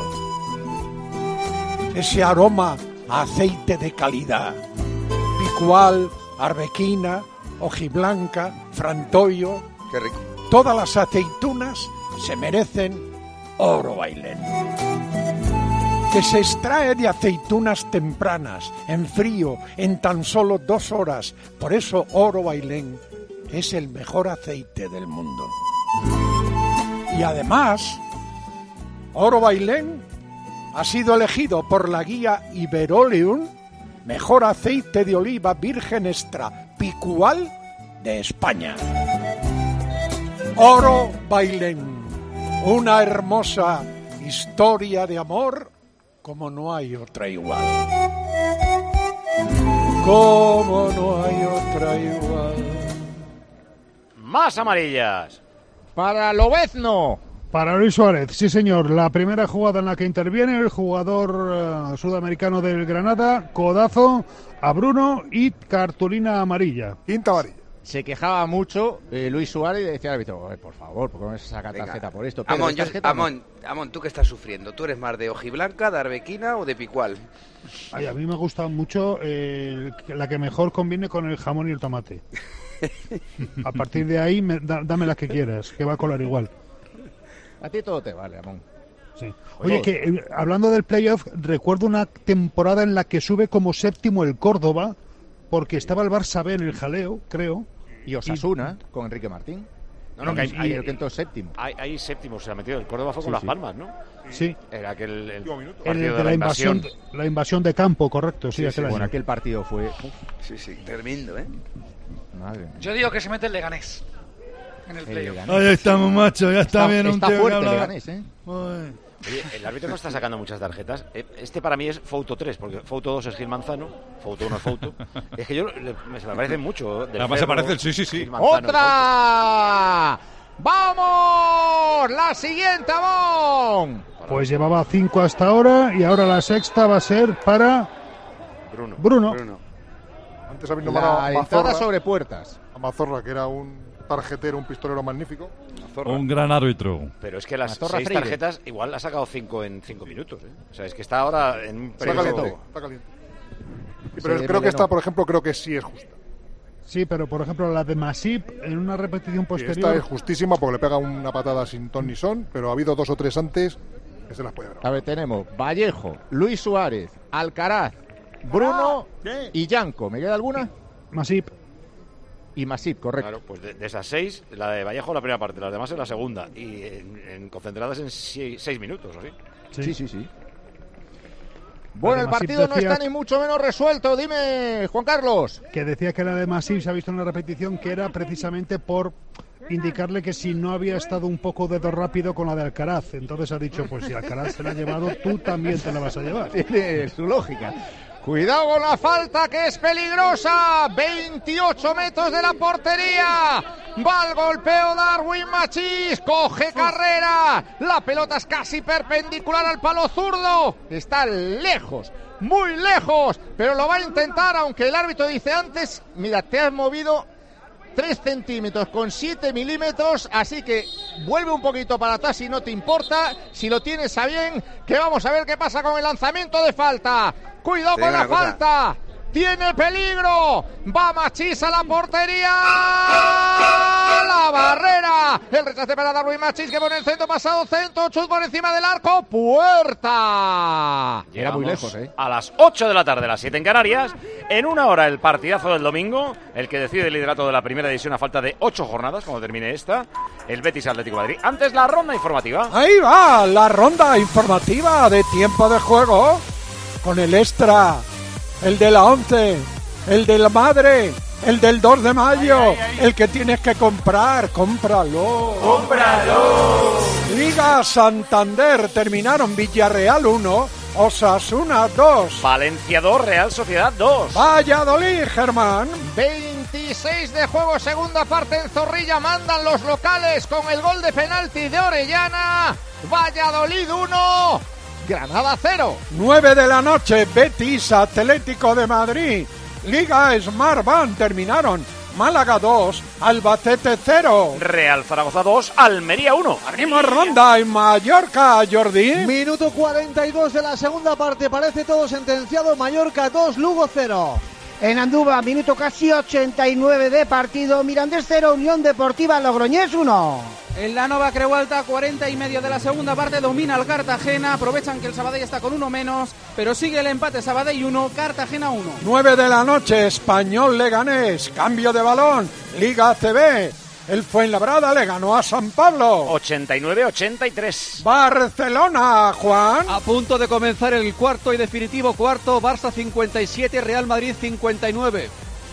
Ese aroma a aceite de calidad. Picual, arbequina, hojiblanca, frantoio. Qué rico. Todas las aceitunas se merecen Oro Bailén. Que se extrae de aceitunas tempranas, en frío, en tan solo 2 horas. Por eso Oro Bailén es el mejor aceite del mundo. Y además, Oro Bailén ha sido elegido por la guía Iberoleum mejor aceite de oliva virgen extra Picual de España. Oro Bailén, una hermosa historia de amor como no hay otra igual. Como no hay otra igual. Más amarillas. Para Lobezno. Para Luis Suárez, sí señor. La primera jugada en la que interviene el jugador sudamericano del Granada, codazo a Bruno y cartulina amarilla. Quinta amarilla. Se quejaba mucho Luis Suárez y decía al árbitro, por favor, ¿por qué no me saca tarjeta por esto? Pedro, Amón, ¿tú qué estás sufriendo? ¿Tú eres más de hojiblanca, de arbequina o de picual? Ay, a mí me gusta mucho la que mejor conviene con el jamón y el tomate. A partir de ahí, dame las que quieras, que va a colar igual. A ti todo te vale, Amón. Sí. Oye, que hablando del playoff, recuerdo una temporada en la que sube como séptimo el Córdoba, porque estaba el Barça B en el jaleo, creo. Y Osasuna, con Enrique Martín. No, que hay el quinto séptimo. Hay séptimo, se ha metido. El Córdoba fue con Las Palmas, ¿no? Sí. Era aquel el partido de la invasión. La invasión de campo, correcto. Sí, Bueno, aquel partido fue... Sí, tremendo, ¿eh? Madre mía. Yo digo que se mete el Leganés en el playoff. Ahí estamos, macho. Ya está bien un tío tío fuerte que el habla. Leganés, ¿eh? Oye, el árbitro no está sacando muchas tarjetas. Este para mí es Fouto 3, porque Fouto 2 es Gil Manzano, Fouto 1 es Fouto. Es que se me parece mucho. Además se parecen, sí. ¡Otra! ¡Vamos! ¡La siguiente, Amón! Pues llevaba 5 hasta ahora y ahora la sexta va a ser para Bruno. Antes había nombrado La a entrada Mazorra, sobre puertas. a Mazorra, que era un tarjetero, un pistolero magnífico. Un gran árbitro. Pero es que las Mazorra 6 Freire. tarjetas igual ha sacado 5 en 5 minutos. O sea, es que está ahora en un Está periodo... caliente, está caliente. Sí, pero creo que esta, por ejemplo, creo que sí es justa. Sí, pero por ejemplo la de Masip en una repetición Sí, posterior. esta es justísima porque le pega una patada sin ton ni son, pero ha habido 2 o 3 antes que se las puede ver. A ver, tenemos Vallejo, Luis Suárez, Alcaraz, Bruno y Yanko. ¿Me queda alguna? Masip. Y Masip, correcto. Claro, pues de esas 6, la de Vallejo la primera parte, las demás en la segunda. Y concentradas en 6 minutos, ¿o sí? Sí. Bueno, el partido no está ni mucho menos resuelto. Dime, Juan Carlos. Que decía que la de Masip se ha visto en la repetición que era precisamente por indicarle que si no había estado un poco dedo rápido con la de Alcaraz. Entonces ha dicho, pues si Alcaraz se la ha llevado, tú también te la vas a llevar. Tiene su lógica. Cuidado con la falta, que es peligrosa. 28 metros de la portería. Va el golpeo Darwin Machís. Coge carrera. La pelota es casi perpendicular al palo zurdo. Está lejos, muy lejos. Pero lo va a intentar, aunque el árbitro dice antes, mira, te has movido 3 centímetros con 7 milímetros, así que vuelve un poquito para atrás si no te importa, si lo tienes a bien, que vamos a ver qué pasa con el lanzamiento de falta. Cuidado con la falta, tiene peligro, va Machís a la portería, la barrera, el rechace para Darwin Machís que pone el centro, pasado centro, chut por encima del arco, puerta. Era muy lejos, A las 8 de la tarde, las 7 en Canarias, en una hora el partidazo del domingo, el que decide el liderato de la primera división a falta de 8 jornadas, cuando termine esta, el Betis Atlético de Madrid. Antes la ronda informativa. Ahí va, la ronda informativa de tiempo de juego, con el extra, el de la 11, el de la madre, el del 2 de mayo, el que tienes que comprar, cómpralo. ¡Cómpralo! Liga Santander, terminaron Villarreal 1, Osasuna 2. Valencia 2, Real Sociedad 2. Valladolid, Germán. 26 de juego, segunda parte en Zorrilla, mandan los locales con el gol de penalti de Orellana. Valladolid 1, Granada 0. 9 de la noche, Betis Atlético de Madrid. Liga Smartbank, terminaron Málaga 2, Albacete 0. Real Zaragoza 2, Almería 1. Abrimos ronda en Mallorca, Jordi. Minuto 42 de la segunda parte, parece todo sentenciado. Mallorca 2, Lugo 0. En Andúba, minuto casi 89 de partido, Mirandés 0, Unión Deportiva Logroñés 1. En la Nova Creu Alta, 40 y medio de la segunda parte, domina el Cartagena, aprovechan que el Sabadell está con uno menos, pero sigue el empate, Sabadell 1, Cartagena 1. 9 de la noche, Español Leganés, cambio de balón, Liga ACB, el Fuenlabrada le ganó a San Pablo. 89-83. Barcelona, Juan. A punto de comenzar el cuarto y definitivo cuarto, Barça 57, Real Madrid 59.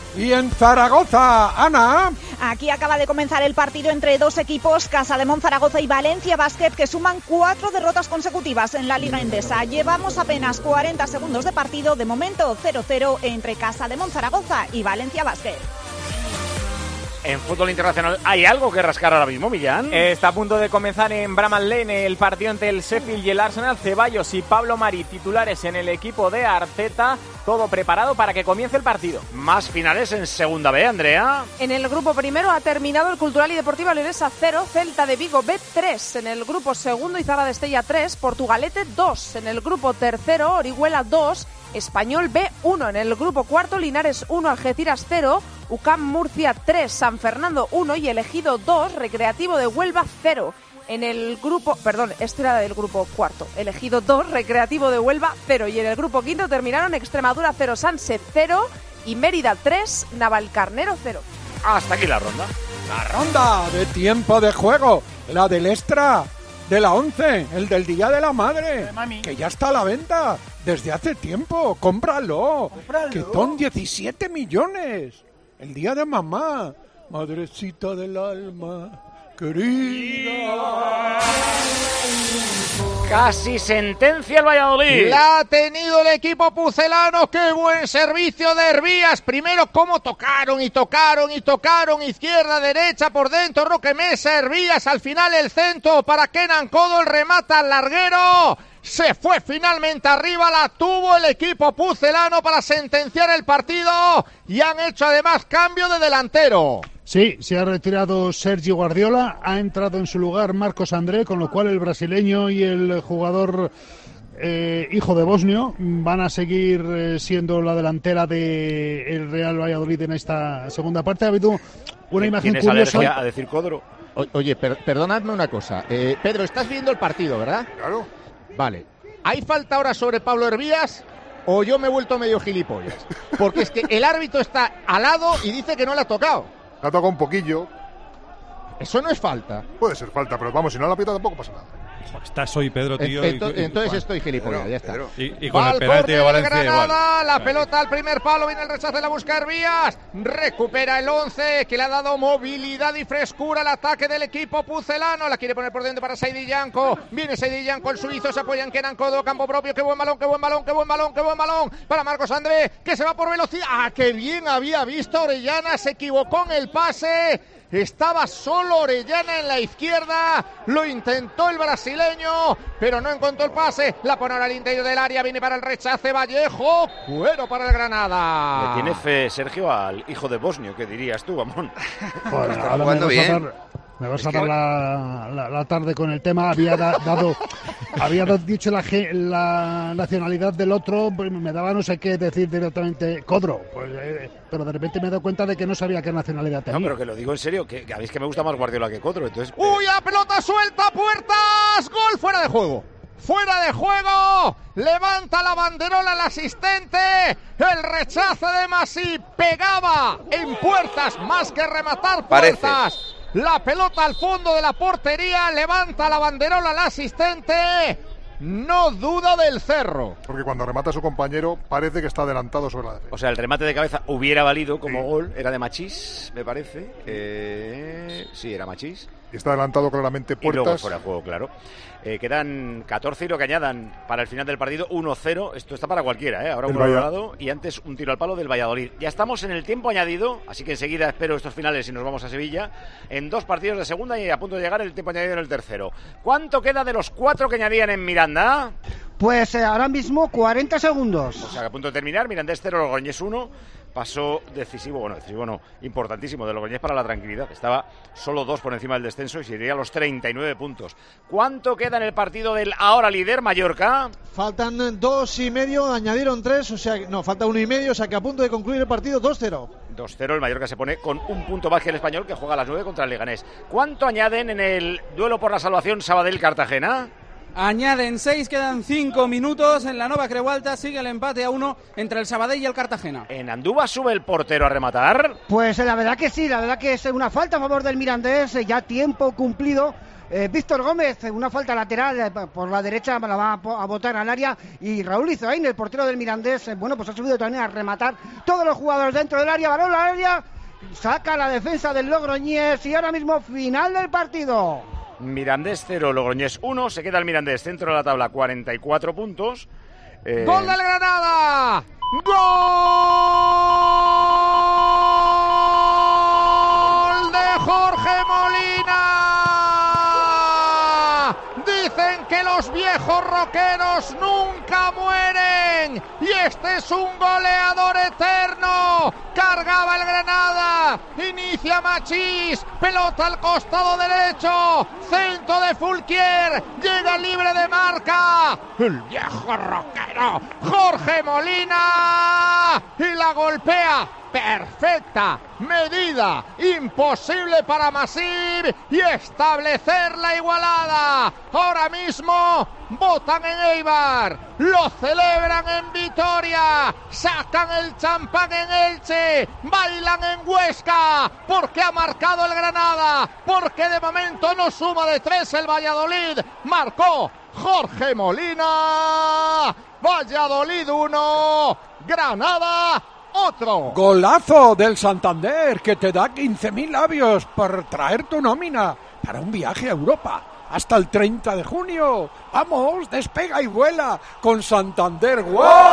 Y en Zaragoza, Ana. Aquí acaba de comenzar el partido entre dos equipos, Casademont Zaragoza y Valencia Basket, que suman 4 derrotas consecutivas en la Liga Endesa. Llevamos apenas 40 segundos de partido, de momento 0-0 entre Casademont Zaragoza y Valencia Basket. En fútbol internacional, ¿hay algo que rascar ahora mismo, Millán? Está a punto de comenzar en Bramall Lane el partido entre el Sheffield y el Arsenal. Ceballos y Pablo Mari, titulares en el equipo de Arteta. Todo preparado para que comience el partido. Más finales en Segunda B, Andrea. En el grupo primero ha terminado el Cultural y Deportiva Leonesa 0, Celta de Vigo B 3. En el grupo segundo, Izarra de Estella 3, Portugalete 2. En el grupo tercero, Orihuela 2, Español B 1. En el grupo cuarto, Linares 1, Algeciras 0, UCAM Murcia 3, San Fernando 1 y Elegido 2, Recreativo de Huelva 0. En el grupo, este era del grupo cuarto, Elegido 2, Recreativo de Huelva 0. Y en el grupo quinto terminaron Extremadura 0, Sanse 0 y Mérida 3, Navalcarnero 0. Hasta aquí la ronda. La ronda de tiempo de juego, la del extra, de la 11, el del Día de la Madre, que ya está a la venta desde hace tiempo. ¡Cómpralo! Que son 17 millones. El Día de Mamá, madrecita del alma, querida. Casi sentencia el Valladolid. La ha tenido el equipo pucelano. ¡Qué buen servicio de Hervías! Primero, cómo tocaron, izquierda, derecha, por dentro, Roque Mesa, Hervías, al final el centro para Kenan Codo, el remata al larguero. Se fue finalmente arriba, la tuvo el equipo pucelano para sentenciar el partido y han hecho además cambio de delantero. Sí, se ha retirado Sergi Guardiola, ha entrado en su lugar Marcos André, con lo cual el brasileño y el jugador hijo de Bosnio van a seguir siendo la delantera del Real Valladolid en esta segunda parte. Ha habido una imagen curiosa. ¿Tienes alergia a decir Codro? Oye, perdonadme una cosa. Pedro, estás viendo el partido, ¿verdad? Claro. Vale. ¿Hay falta ahora sobre Pablo Hervías o yo me he vuelto medio gilipollas? Porque es que el árbitro está al lado y dice que no le ha tocado. Le ha tocado un poquillo. Eso no es falta. Puede ser falta, pero vamos, si no la pita tampoco pasa nada. Estás hoy, Pedro, tío. Entonces estoy gilipollas, ya está. Y con el penalti de Valencia igual. La pelota al primer palo, viene el rechazo, la busca Hervías. Recupera el 11, que le ha dado movilidad y frescura al ataque del equipo pucelano. La quiere poner por dentro para Saidi Yanko. Viene Saidi Yanko, el suizo, se apoya en Kenan Codo, campo propio. Qué buen balón para Marcos André, que se va por velocidad. ¡Ah, qué bien había visto Orellana! Se equivocó en el pase. Estaba solo Orellana en la izquierda, lo intentó el brasileño, pero no encontró el pase. La pone ahora al interior del área, viene para el rechace Vallejo, cuero para el Granada. Le tiene fe, Sergio, al hijo de Bosnio, ¿qué dirías tú, Amón? Pues está jugando bien. Me vas a dar la tarde con el tema. Había dicho la nacionalidad del otro, pues me daba no sé qué decir directamente Codro, pues, pero de repente me he dado cuenta de que no sabía qué nacionalidad tenía. No, pero que lo digo en serio, que a mí es que me gusta más Guardiola que Codro, entonces... ¡Uy, a pelota suelta, puertas! ¡Gol fuera de juego! ¡Fuera de juego! Levanta la banderola el asistente. El rechazo de Masí pegaba en puertas más que rematar puertas. La pelota al fondo de la portería, levanta la banderola al asistente. No duda del Cerro. Porque cuando remata a su compañero parece que está adelantado sobre la defensa. O sea, el remate de cabeza hubiera valido como gol. Era de Machís, me parece. Sí, era Machís. Y está adelantado claramente Puertas. Y luego fuera de juego, claro. Quedan 14 y lo que añadan para el final del partido, 1-0. Esto está para cualquiera, ahora un gol anulado y antes un tiro al palo del Valladolid. Ya estamos en el tiempo añadido, así que enseguida espero estos finales y nos vamos a Sevilla. En 2 partidos de segunda y a punto de llegar el tiempo añadido en el tercero. ¿Cuánto queda de los 4 que añadían en Miranda? Pues ahora mismo 40 segundos. O sea, que a punto de terminar, Mirandés 0, Logroñés 1. Paso decisivo no, importantísimo de Logroñés para la tranquilidad. Estaba solo 2 por encima del descenso y se iría a los 39 puntos. ¿Cuánto queda en el partido del ahora líder Mallorca? Faltan 2 y medio, añadieron 3, o sea, no, falta 1 y medio, o sea que a punto de concluir el partido 2-0. 2-0, el Mallorca se pone con un punto más que el Español, que juega a las 9 contra el Leganés. ¿Cuánto añaden en el duelo por la salvación Sabadell-Cartagena? Añaden 6, quedan 5 minutos. En la Nova Creualta sigue el empate a 1 entre el Sabadell y el Cartagena. ¿En Andúba sube el portero a rematar? Pues la verdad que sí, la verdad que es una falta a favor del Mirandés, ya tiempo cumplido Víctor Gómez, una falta lateral por la derecha, la va a botar al área, y Raúl Izoain, el portero del Mirandés, bueno, pues ha subido también a rematar todos los jugadores dentro del área, balón al área, saca la defensa del Logroñés y ahora mismo final del partido. Mirandés 0, Logroñés 1, se queda el Mirandés centro de la tabla, 44 puntos. ¡Gol del Granada! ¡Gol de Jorge Molina! Dicen que los viejos rockeros nunca mueren y este es un goleador eterno. Cargaba el Granada, inicia Machís, pelota al costado derecho, centro de Fulquier, llega libre de marca el viejo rockero Jorge Molina y la golpea. Perfecta medida, imposible para Masip y establecer la igualada. Ahora mismo votan en Eibar, lo celebran en Vitoria, sacan el champán en Elche, bailan en Huesca, porque ha marcado el Granada, porque de momento no suma de 3 el Valladolid, marcó Jorge Molina. Valladolid 1, Granada otro. Golazo del Santander que te da 15.000 labios por traer tu nómina para un viaje a Europa hasta el 30 de junio. Vamos, despega y vuela con Santander.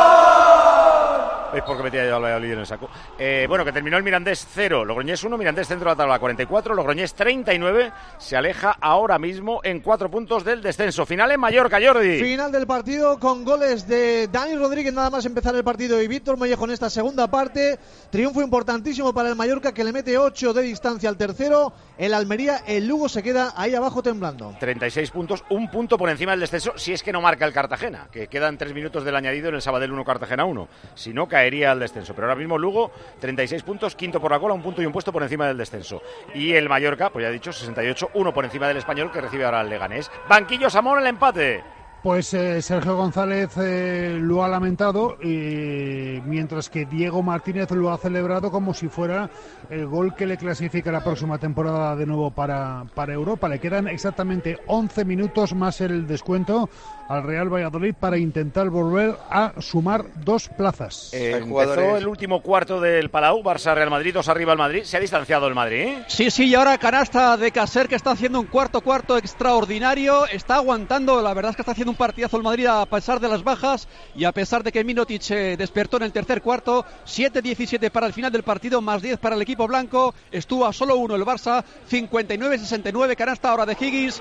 ¡Wow! Es porque metía yo al Valladolid en el saco. Bueno, que terminó el Mirandés 0, Logroñés 1, Mirandés centro de la tabla 44, Logroñés 39, se aleja ahora mismo en 4 puntos del descenso. Final en Mallorca, Jordi. Final del partido con goles de Dani Rodríguez nada más empezar el partido y Víctor Mollejo en esta segunda parte. Triunfo importantísimo para el Mallorca que le mete 8 de distancia al tercero. El Almería, el Lugo se queda ahí abajo temblando. 36 puntos, un punto por encima del descenso, si es que no marca el Cartagena, que quedan 3 minutos del añadido en el Sabadell 1, Cartagena 1. Si no, caería al descenso. Pero ahora mismo Lugo, 36 puntos, quinto por la cola, un punto y un puesto por encima del descenso. Y el Mallorca, pues ya he dicho, 68, uno por encima del Español, que recibe ahora al Leganés. Banquillo Samón, el empate. Pues Sergio González lo ha lamentado, mientras que Diego Martínez lo ha celebrado como si fuera el gol que le clasifica la próxima temporada de nuevo para Europa. Le quedan exactamente 11 minutos más el descuento al Real Valladolid para intentar volver a sumar 2 plazas. Empezó el último cuarto del Palau, Barça-Real Madrid, 2 arriba el Madrid. Se ha distanciado el Madrid, ¿eh? Sí, y ahora canasta de Caser, que está haciendo un cuarto extraordinario. Está aguantando, la verdad es que está haciendo un partidazo el Madrid a pesar de las bajas y a pesar de que Mirotic despertó en el tercer cuarto. 7-17 para el final del partido, más 10 para el equipo blanco. Estuvo a solo 1 el Barça, 59-69, canasta ahora de Higgins,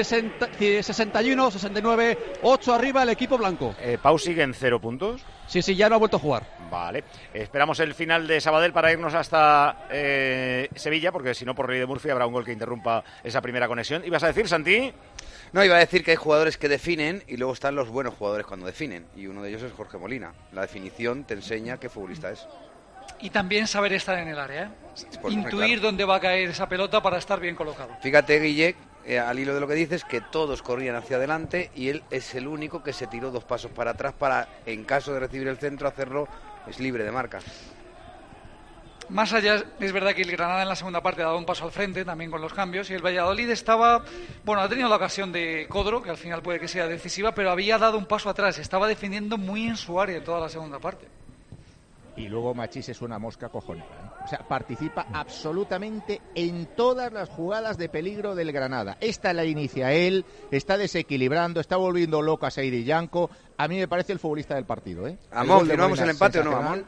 61-69, 8 arriba el equipo blanco. Pau sigue en 0 puntos. Sí, ya no ha vuelto a jugar. Vale, esperamos el final de Sabadell para irnos hasta Sevilla, porque si no por Rey de Murphy habrá un gol que interrumpa esa primera conexión. ¿Ibas a decir, Santi? No, iba a decir que hay jugadores que definen y luego están los buenos jugadores cuando definen, y uno de ellos es Jorge Molina. La definición te enseña qué futbolista es. Y también saber estar en el área, Pues, intuir claro dónde va a caer esa pelota para estar bien colocado. Fíjate, Guille, al hilo de lo que dices, que todos corrían hacia adelante y él es el único que se tiró 2 pasos para atrás para, en caso de recibir el centro, hacerlo es libre de marca. Más allá, es verdad que el Granada en la segunda parte ha dado un paso al frente, también con los cambios, y el Valladolid estaba, ha tenido la ocasión de Codro, que al final puede que sea decisiva, pero había dado un paso atrás, estaba defendiendo muy en su área toda la segunda parte. Y luego Machís es una mosca cojonera, ¿eh? O sea, participa absolutamente en todas las jugadas de peligro del Granada. Esta la inicia él, está desequilibrando, está volviendo loco a Saidi Yanko. A mí me parece el futbolista del partido, ¿eh? Amón, ¿firmamos el empate o no, Amón?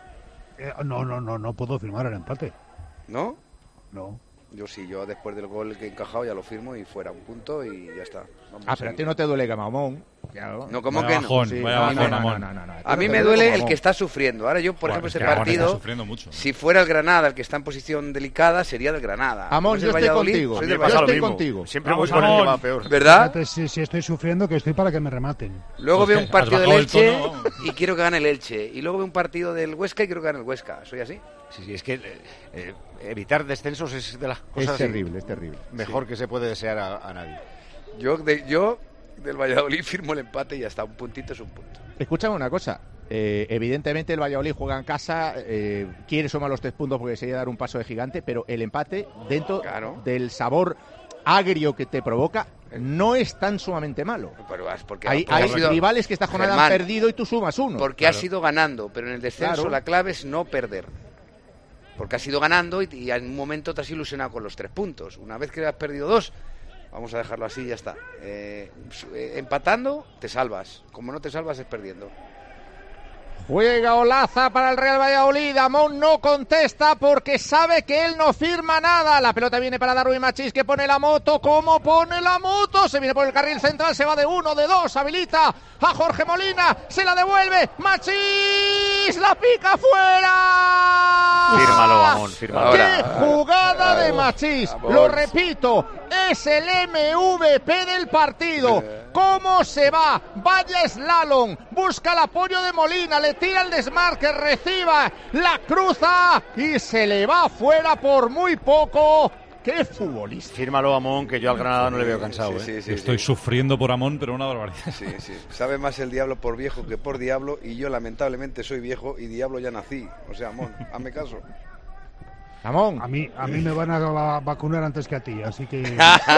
No puedo firmar el empate. ¿No? No. Yo sí, yo después del gol que he encajado ya lo firmo y fuera, un punto y ya está. Pero a ti no te duele Gamamón. No, ¿cómo que no? Sí, a mí me duele el que está sufriendo. Ahora yo, por ejemplo, ese partido, si fuera el Granada el que está en posición delicada, sería del Granada. Amón, yo estoy contigo. Yo estoy contigo. Siempre voy con el que va peor. ¿Verdad? Si estoy sufriendo, que estoy para que me rematen. Luego veo un partido del Elche y quiero que gane el Elche. Y luego veo un partido del Huesca y quiero que gane el Huesca. ¿Soy así? Sí, es que evitar descensos es de las cosas... Es terrible. Mejor que se puede desear a nadie. Yo del Valladolid firmo el empate y ya está, un puntito es un punto. Escúchame una cosa, evidentemente el Valladolid juega en casa, quiere sumar los 3 puntos porque sería dar un paso de gigante, pero el empate dentro del sabor agrio que te provoca no es tan sumamente malo. Pero porque hay sido, rivales que esta jornada Germán, han perdido y tú sumas 1. Porque has ido ganando, pero en el descenso la clave es no perder. Porque has ido ganando y en un momento te has ilusionado con los 3 puntos. Una vez que has perdido 2, vamos a dejarlo así y ya está. Empatando, te salvas. Como no te salvas, es perdiendo. Juega Olaza para el Real Valladolid. Amón no contesta porque sabe que él no firma nada. La pelota viene para Darwin Machís, que pone la moto. ¿Cómo pone la moto? Se viene por el carril central, se va de 1, de 2, habilita a Jorge Molina, se la devuelve. Machís, la pica fuera. Fírmalo, Amón, fírmalo. ¡Qué jugada de Machís! Lo repito, es el MVP del partido. ¿Cómo se va? Vaya slalom. Busca el apoyo de Molina, le tira el desmarque, reciba, la cruza y se le va fuera por muy poco. ¡Qué futbolista! Fírmalo, Amón, que yo al Granada no le veo cansado. Estoy sufriendo por Amón, pero una barbaridad. Sí. Sabe más el diablo por viejo que por diablo, y yo lamentablemente soy viejo y diablo ya nací. O sea, Amón, hazme caso. Amón. A mí me van a vacunar antes que a ti, así que...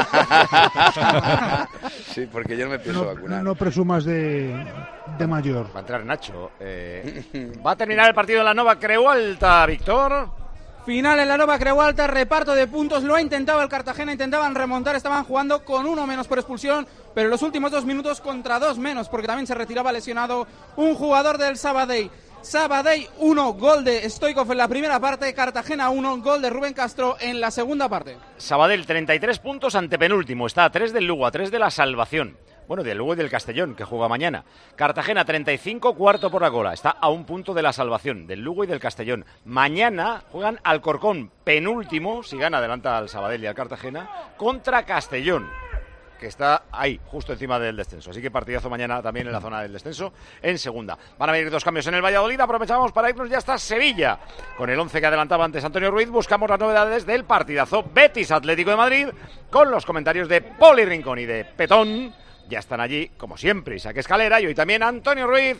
Sí, porque yo no me pienso vacunar. No presumas de mayor. Va a entrar Nacho. Va a terminar el partido de la Nova Creu Alta, Víctor. Final en la Nova Creu Alta, reparto de puntos, lo ha intentado el Cartagena, intentaban remontar, estaban jugando con 1 menos por expulsión, pero en los últimos 2 minutos contra 2 menos, porque también se retiraba lesionado un jugador del Sabadell. Sabadell 1, gol de Stoichkov en la primera parte, Cartagena 1, gol de Rubén Castro en la segunda parte. Sabadell 33 puntos ante penúltimo, está a 3 del Lugo, a 3 de la salvación. Bueno, del Lugo y del Castellón, que juega mañana. Cartagena 35, cuarto por la cola, está a 1 punto de la salvación, del Lugo y del Castellón. Mañana juegan Alcorcón, penúltimo, si gana adelanta al Sabadell y al Cartagena, contra Castellón, que está ahí, justo encima del descenso. Así que partidazo mañana también en la zona del descenso, en segunda. Van a venir 2 cambios en el Valladolid, aprovechamos para irnos ya hasta Sevilla. Con el 11 que adelantaba antes Antonio Ruiz, buscamos las novedades del partidazo Betis Atlético de Madrid, con los comentarios de Poli Rincón y de Petón. Ya están allí, como siempre, Isaac Escalera y hoy también Antonio Ruiz,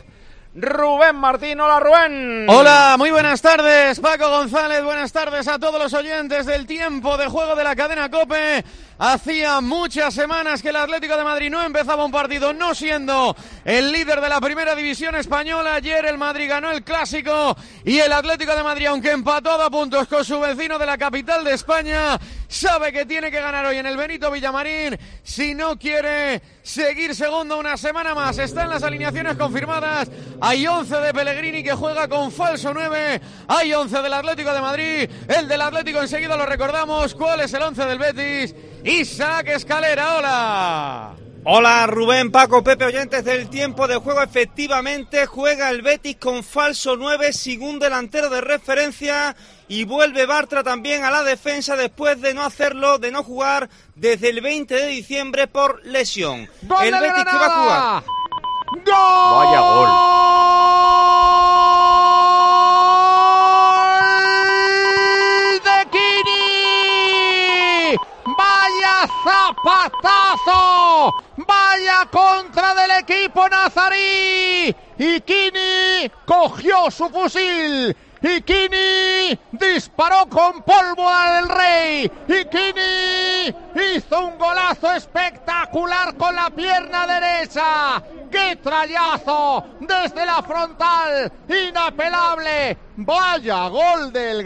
Rubén Martín. Hola, Rubén. Hola, muy buenas tardes, Paco González. Buenas tardes a todos los oyentes del tiempo de juego de la cadena COPE. Hacía muchas semanas que el Atlético de Madrid no empezaba un partido no siendo el líder de la primera división española. Ayer el Madrid ganó el Clásico y el Atlético de Madrid, aunque empató a puntos con su vecino de la capital de España, sabe que tiene que ganar hoy en el Benito Villamarín si no quiere seguir segundo una semana más. Están las alineaciones confirmadas. Hay 11 de Pellegrini, que juega con falso 9. Hay 11 del Atlético de Madrid. El del Atlético enseguida lo recordamos. ¿Cuál es el 11 del Betis? Isaac Escalera, hola. Hola Rubén, Paco, Pepe, oyentes del tiempo de juego. Efectivamente juega el Betis con falso 9 sin un delantero de referencia, y vuelve Bartra también a la defensa después de no hacerlo, de no jugar desde el 20 de diciembre por lesión. ¡Gol el de Betis Granada! que va a jugar. ¡Gol! Vaya gol. ¡Vaya zapatazo! ¡Vaya contra del equipo nazarí! Y Kini cogió su fusil. Y Kini disparó con pólvora del Rey. Y Kini hizo un golazo espectacular con la pierna derecha. ¡Qué trayazo! Desde la frontal, inapelable. ¡Vaya gol del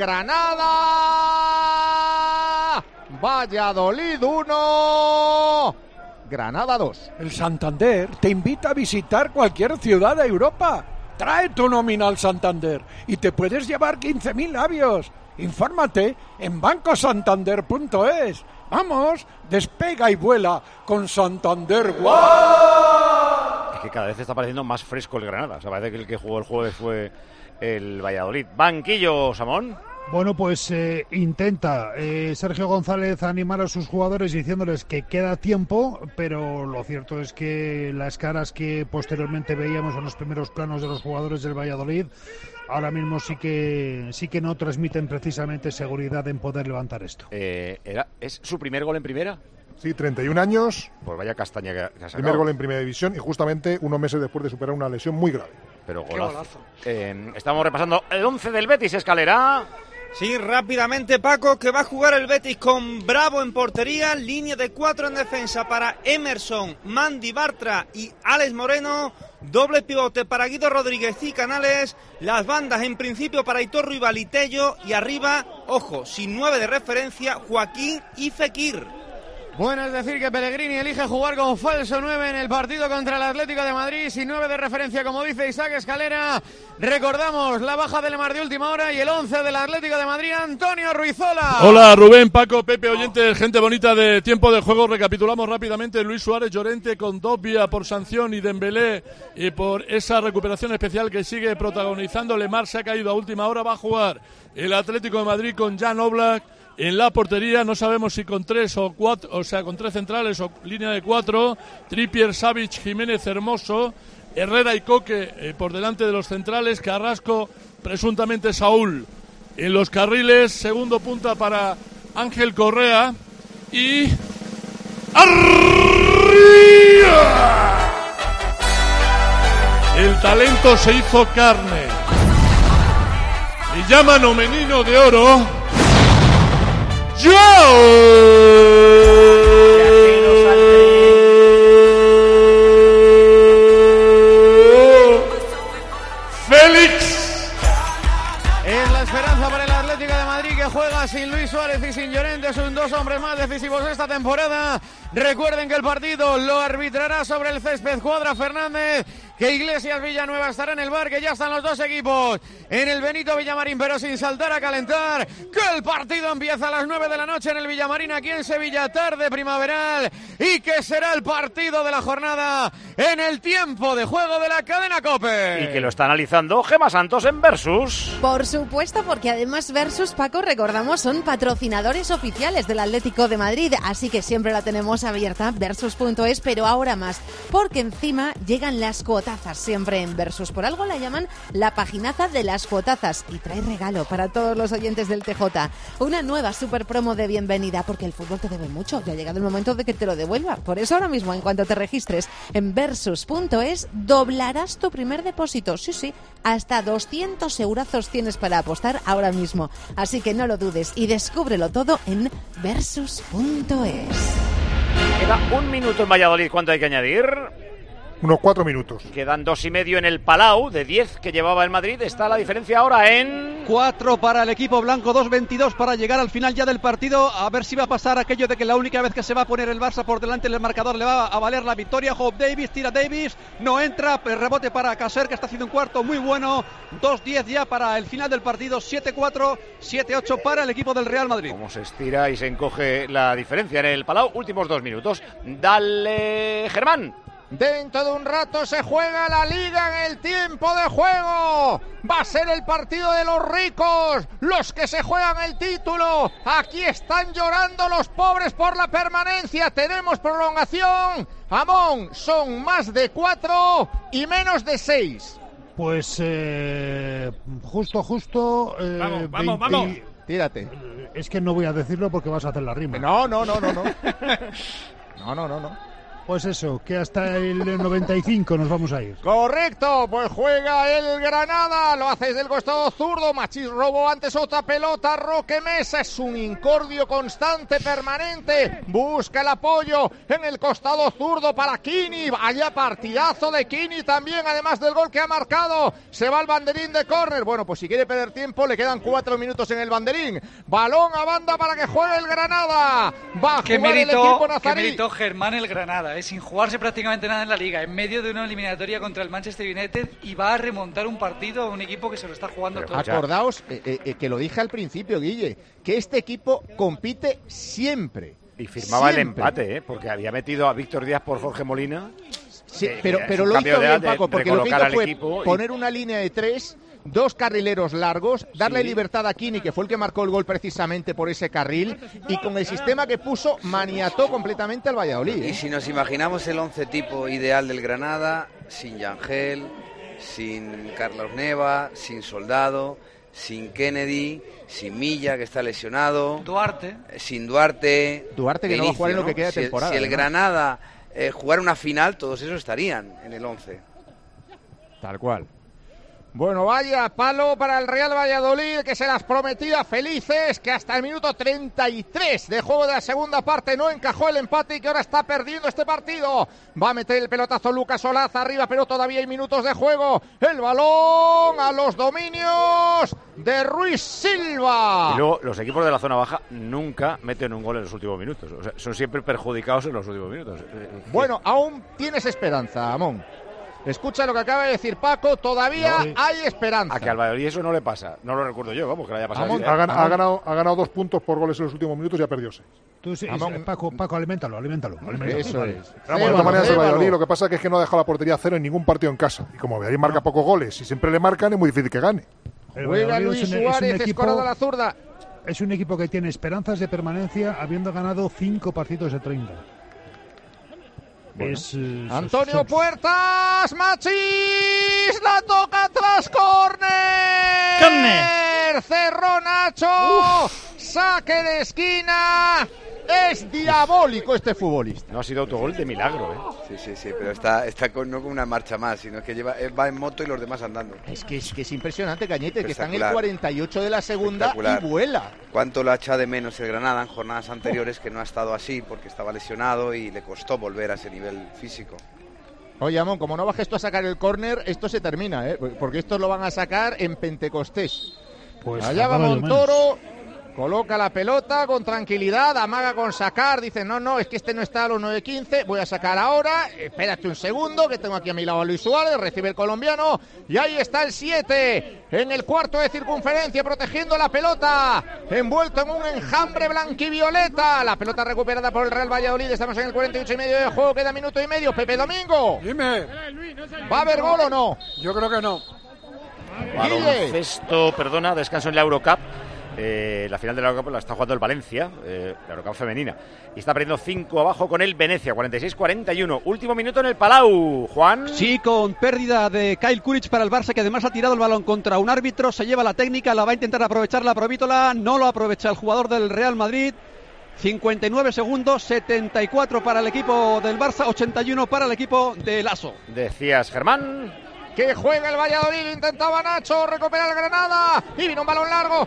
Granada! Valladolid 1, Granada 2. El Santander te invita a visitar cualquier ciudad de Europa. Trae tu nómina al Santander y te puedes llevar 15.000 labios. Infórmate en bancosantander.es. Vamos, despega y vuela con Santander. ¡Guau! Es que cada vez está pareciendo más fresco el Granada. O sea, parece que el que jugó el jueves fue el Valladolid. Banquillo, Samón. Bueno, pues intenta Sergio González animar a sus jugadores diciéndoles que queda tiempo, pero lo cierto es que las caras que posteriormente veíamos en los primeros planos de los jugadores del Valladolid ahora mismo sí que no transmiten precisamente seguridad en poder levantar esto. ¿Es su primer gol en primera? Sí, 31 años. Pues vaya castaña que ha sacado. Primer gol en primera división y justamente unos meses después de superar una lesión muy grave. Pero golazo. Estamos repasando el 11 del Betis, Escalera. Sí, rápidamente Paco, que va a jugar el Betis con Bravo en portería, línea de 4 en defensa para Emerson, Mandy Bartra y Alex Moreno, doble pivote para Guido Rodríguez y Canales, las bandas en principio para Aitor Ruibal y Tello, y arriba, ojo, sin 9 de referencia, Joaquín y Fekir. Bueno, es decir que Pellegrini elige jugar con falso 9 en el partido contra el Atlético de Madrid, sin 9 de referencia, como dice Isaac Escalera. Recordamos la baja del Mar de última hora y el 11 del Atlético de Madrid, Antonio Ruizola. Hola Rubén, Paco, Pepe, oyentes, gente bonita de tiempo de juego. Recapitulamos rápidamente: Luis Suárez, Llorente con Dobia por sanción y Dembélé y por esa recuperación especial que sigue protagonizando. Lemar se ha caído a última hora, va a jugar el Atlético de Madrid con Jan Oblak en la portería. No sabemos si con 3 o 4, o sea, con 3 centrales o línea de 4. Trippier, Savic, Jiménez, Hermoso, Herrera y Coque por delante de los centrales. Carrasco, presuntamente Saúl en los carriles. Segundo punta para Ángel Correa. Y ¡arriba! El talento se hizo carne. Y llaman o menino de oro. Félix es la esperanza para el Atlético de Madrid, que juega sin Luis Suárez y sin Llorente. Son 2 hombres más decisivos esta temporada. Recuerden que el partido lo arbitrará sobre el césped Cuadra Fernández, que Iglesias Villanueva estará en el bar, que ya están los 2 equipos en el Benito Villamarín, pero sin saltar a calentar, que el partido empieza a las 9 de la noche en el Villamarín, aquí en Sevilla, tarde primaveral, y que será el partido de la jornada en el tiempo de juego de la cadena COPE. Y que lo está analizando Gemma Santos en Versus. Por supuesto, porque además Versus, Paco, recordamos, son patrocinadores oficiales del Atlético de Madrid, así que siempre la tenemos abierta, Versus.es, pero ahora más, porque encima llegan las cuotazas siempre en Versus. Por algo la llaman la paginaza de las cuotazas, y trae regalo para todos los oyentes del TJ. Una nueva super promo de bienvenida, porque el fútbol te debe mucho, ya ha llegado el momento de que te lo devuelva. Por eso ahora mismo, en cuanto te registres en Versus.es, doblarás tu primer depósito. Sí, hasta 200 eurazos tienes para apostar ahora mismo. Así que no lo dudes y descúbrelo todo en Versus.es. Queda 1 minuto en Valladolid. ¿Cuánto hay que añadir? Unos 4 minutos. Quedan 2,5 en el Palau, de 10 que llevaba el Madrid. Está la diferencia ahora en 4 para el equipo blanco, 2:22 para llegar al final ya del partido. A ver si va a pasar aquello de que la única vez que se va a poner el Barça por delante del marcador le va a valer la victoria. Hope Davis, tira Davis, no entra, rebote para Caser, que está haciendo un cuarto muy bueno. 2:10 ya para el final del partido, 7-4, 7-8 para el equipo del Real Madrid. Cómo se estira y se encoge la diferencia en el Palau. Últimos 2 minutos. Dale, Germán. Dentro de un rato se juega la Liga en el tiempo de juego. Va a ser el partido de los ricos, los que se juegan el título. Aquí están llorando los pobres por la permanencia. Tenemos prolongación. Amón, son más de 4 y menos de 6. Pues justo. Vamos. Tírate. Es que no voy a decirlo porque vas a hacer la rima. No. No. Pues eso, que hasta el 95 nos vamos a ir. Correcto, pues juega el Granada, lo hace desde el costado zurdo. Machís robó antes otra pelota, Roque Mesa, es un incordio constante, permanente, busca el apoyo en el costado zurdo para Kini. Vaya partidazo de Kini también, además del gol que ha marcado. Se va al banderín de córner. Bueno, pues si quiere perder tiempo, le quedan 4 minutos en el banderín. Balón a banda para que juegue el Granada. Va a jugar el equipo nazarí. Qué mérito Germán el Granada, sin jugarse prácticamente nada en la Liga, en medio de una eliminatoria contra el Manchester United, y va a remontar un partido a un equipo que se lo está jugando todo. Acordaos que lo dije al principio, Guille, que este equipo compite siempre. Y firmaba el empate, porque había metido a Víctor Díaz por Jorge Molina. Sí, pero lo hizo bien, Paco, porque lo que hizo fue poner una línea de 3, 2 carrileros largos, darle libertad a Kini, que fue el que marcó el gol precisamente por ese carril, y con el sistema que puso maniató completamente al Valladolid. Y si nos imaginamos el 11 tipo ideal del Granada, sin Yangel, sin Carlos Neva, sin Soldado, sin Kennedy, sin Milla, que está lesionado, sin Duarte que no va a jugar en lo que queda de temporada. Si el Granada jugara una final, todos esos estarían en el 11. Tal cual. Bueno, vaya palo para el Real Valladolid, que se las prometía felices, que hasta el minuto 33 de juego de la segunda parte no encajó el empate y que ahora está perdiendo este partido. Va a meter el pelotazo Lucas Olaza arriba, pero todavía hay minutos de juego. El balón a los dominios de Ruiz Silva. Y luego los equipos de la zona baja nunca meten un gol en los últimos minutos. O sea, son siempre perjudicados en los últimos minutos. Bueno, aún tienes esperanza, Amón. Escucha lo que acaba de decir Paco, todavía hay esperanza. A que al Valladolid eso no le pasa, no lo recuerdo yo, vamos, que le haya pasado. Ha ganado 2 puntos por goles en los últimos minutos y ha perdido 6. Tú sí, Paco, aliméntalo. Eso es. De todas maneras, el Valladolid lo que pasa es que no ha dejado la portería a cero en ningún partido en casa. Y como Valladolid marca pocos goles y siempre le marcan, es muy difícil que gane. Juega Luis Suárez, escorado a la zurda. Es un equipo que tiene esperanzas de permanencia habiendo ganado 5 partidos de 30. Bueno. Antonio Puertas, Machís, la toca tras córner. Cerró Nacho, saque de esquina. Es diabólico este futbolista. No ha sido autogol de milagro, Sí, pero está no con una marcha más, sino que va en moto y los demás andando. Es que es impresionante, Cañete, que está en el 48 de la segunda y vuela. Cuánto lo ha echado de menos el Granada en jornadas anteriores, que no ha estado así porque estaba lesionado y le costó volver a ese nivel físico. Oye, Amón, como no bajes tú a sacar el córner, esto se termina, porque estos lo van a sacar en Pentecostés. Pues allá va Montoro. Coloca la pelota con tranquilidad, amaga con sacar, dice no, es que este no está a los 9:15, voy a sacar ahora, espérate un segundo, que tengo aquí a mi lado a Luis Suárez, recibe el colombiano, y ahí está el 7, en el cuarto de circunferencia, protegiendo la pelota, envuelto en un enjambre blanquivioleta, la pelota recuperada por el Real Valladolid, estamos en el 48 y medio de juego, queda minuto y medio, Pepe Domingo. Dime. ¿Va a haber gol o no? Yo creo que no. Baloncesto, descanso en la Eurocup. La final de la Eurocup la está jugando el Valencia, la Eurocup femenina, y está perdiendo 5 abajo con el Venecia, 46-41. Último minuto en el Palau, Juan. Sí, con pérdida de Kyle Kuric para el Barça, que además ha tirado el balón contra un árbitro, se lleva la técnica, la va a intentar aprovechar la Provítola, no lo aprovecha el jugador del Real Madrid. 59 segundos, 74 para el equipo del Barça, 81 para el equipo de Lasso. Decías, Germán. Que juega el Valladolid, intentaba Nacho, recupera el Granada, y vino un balón largo,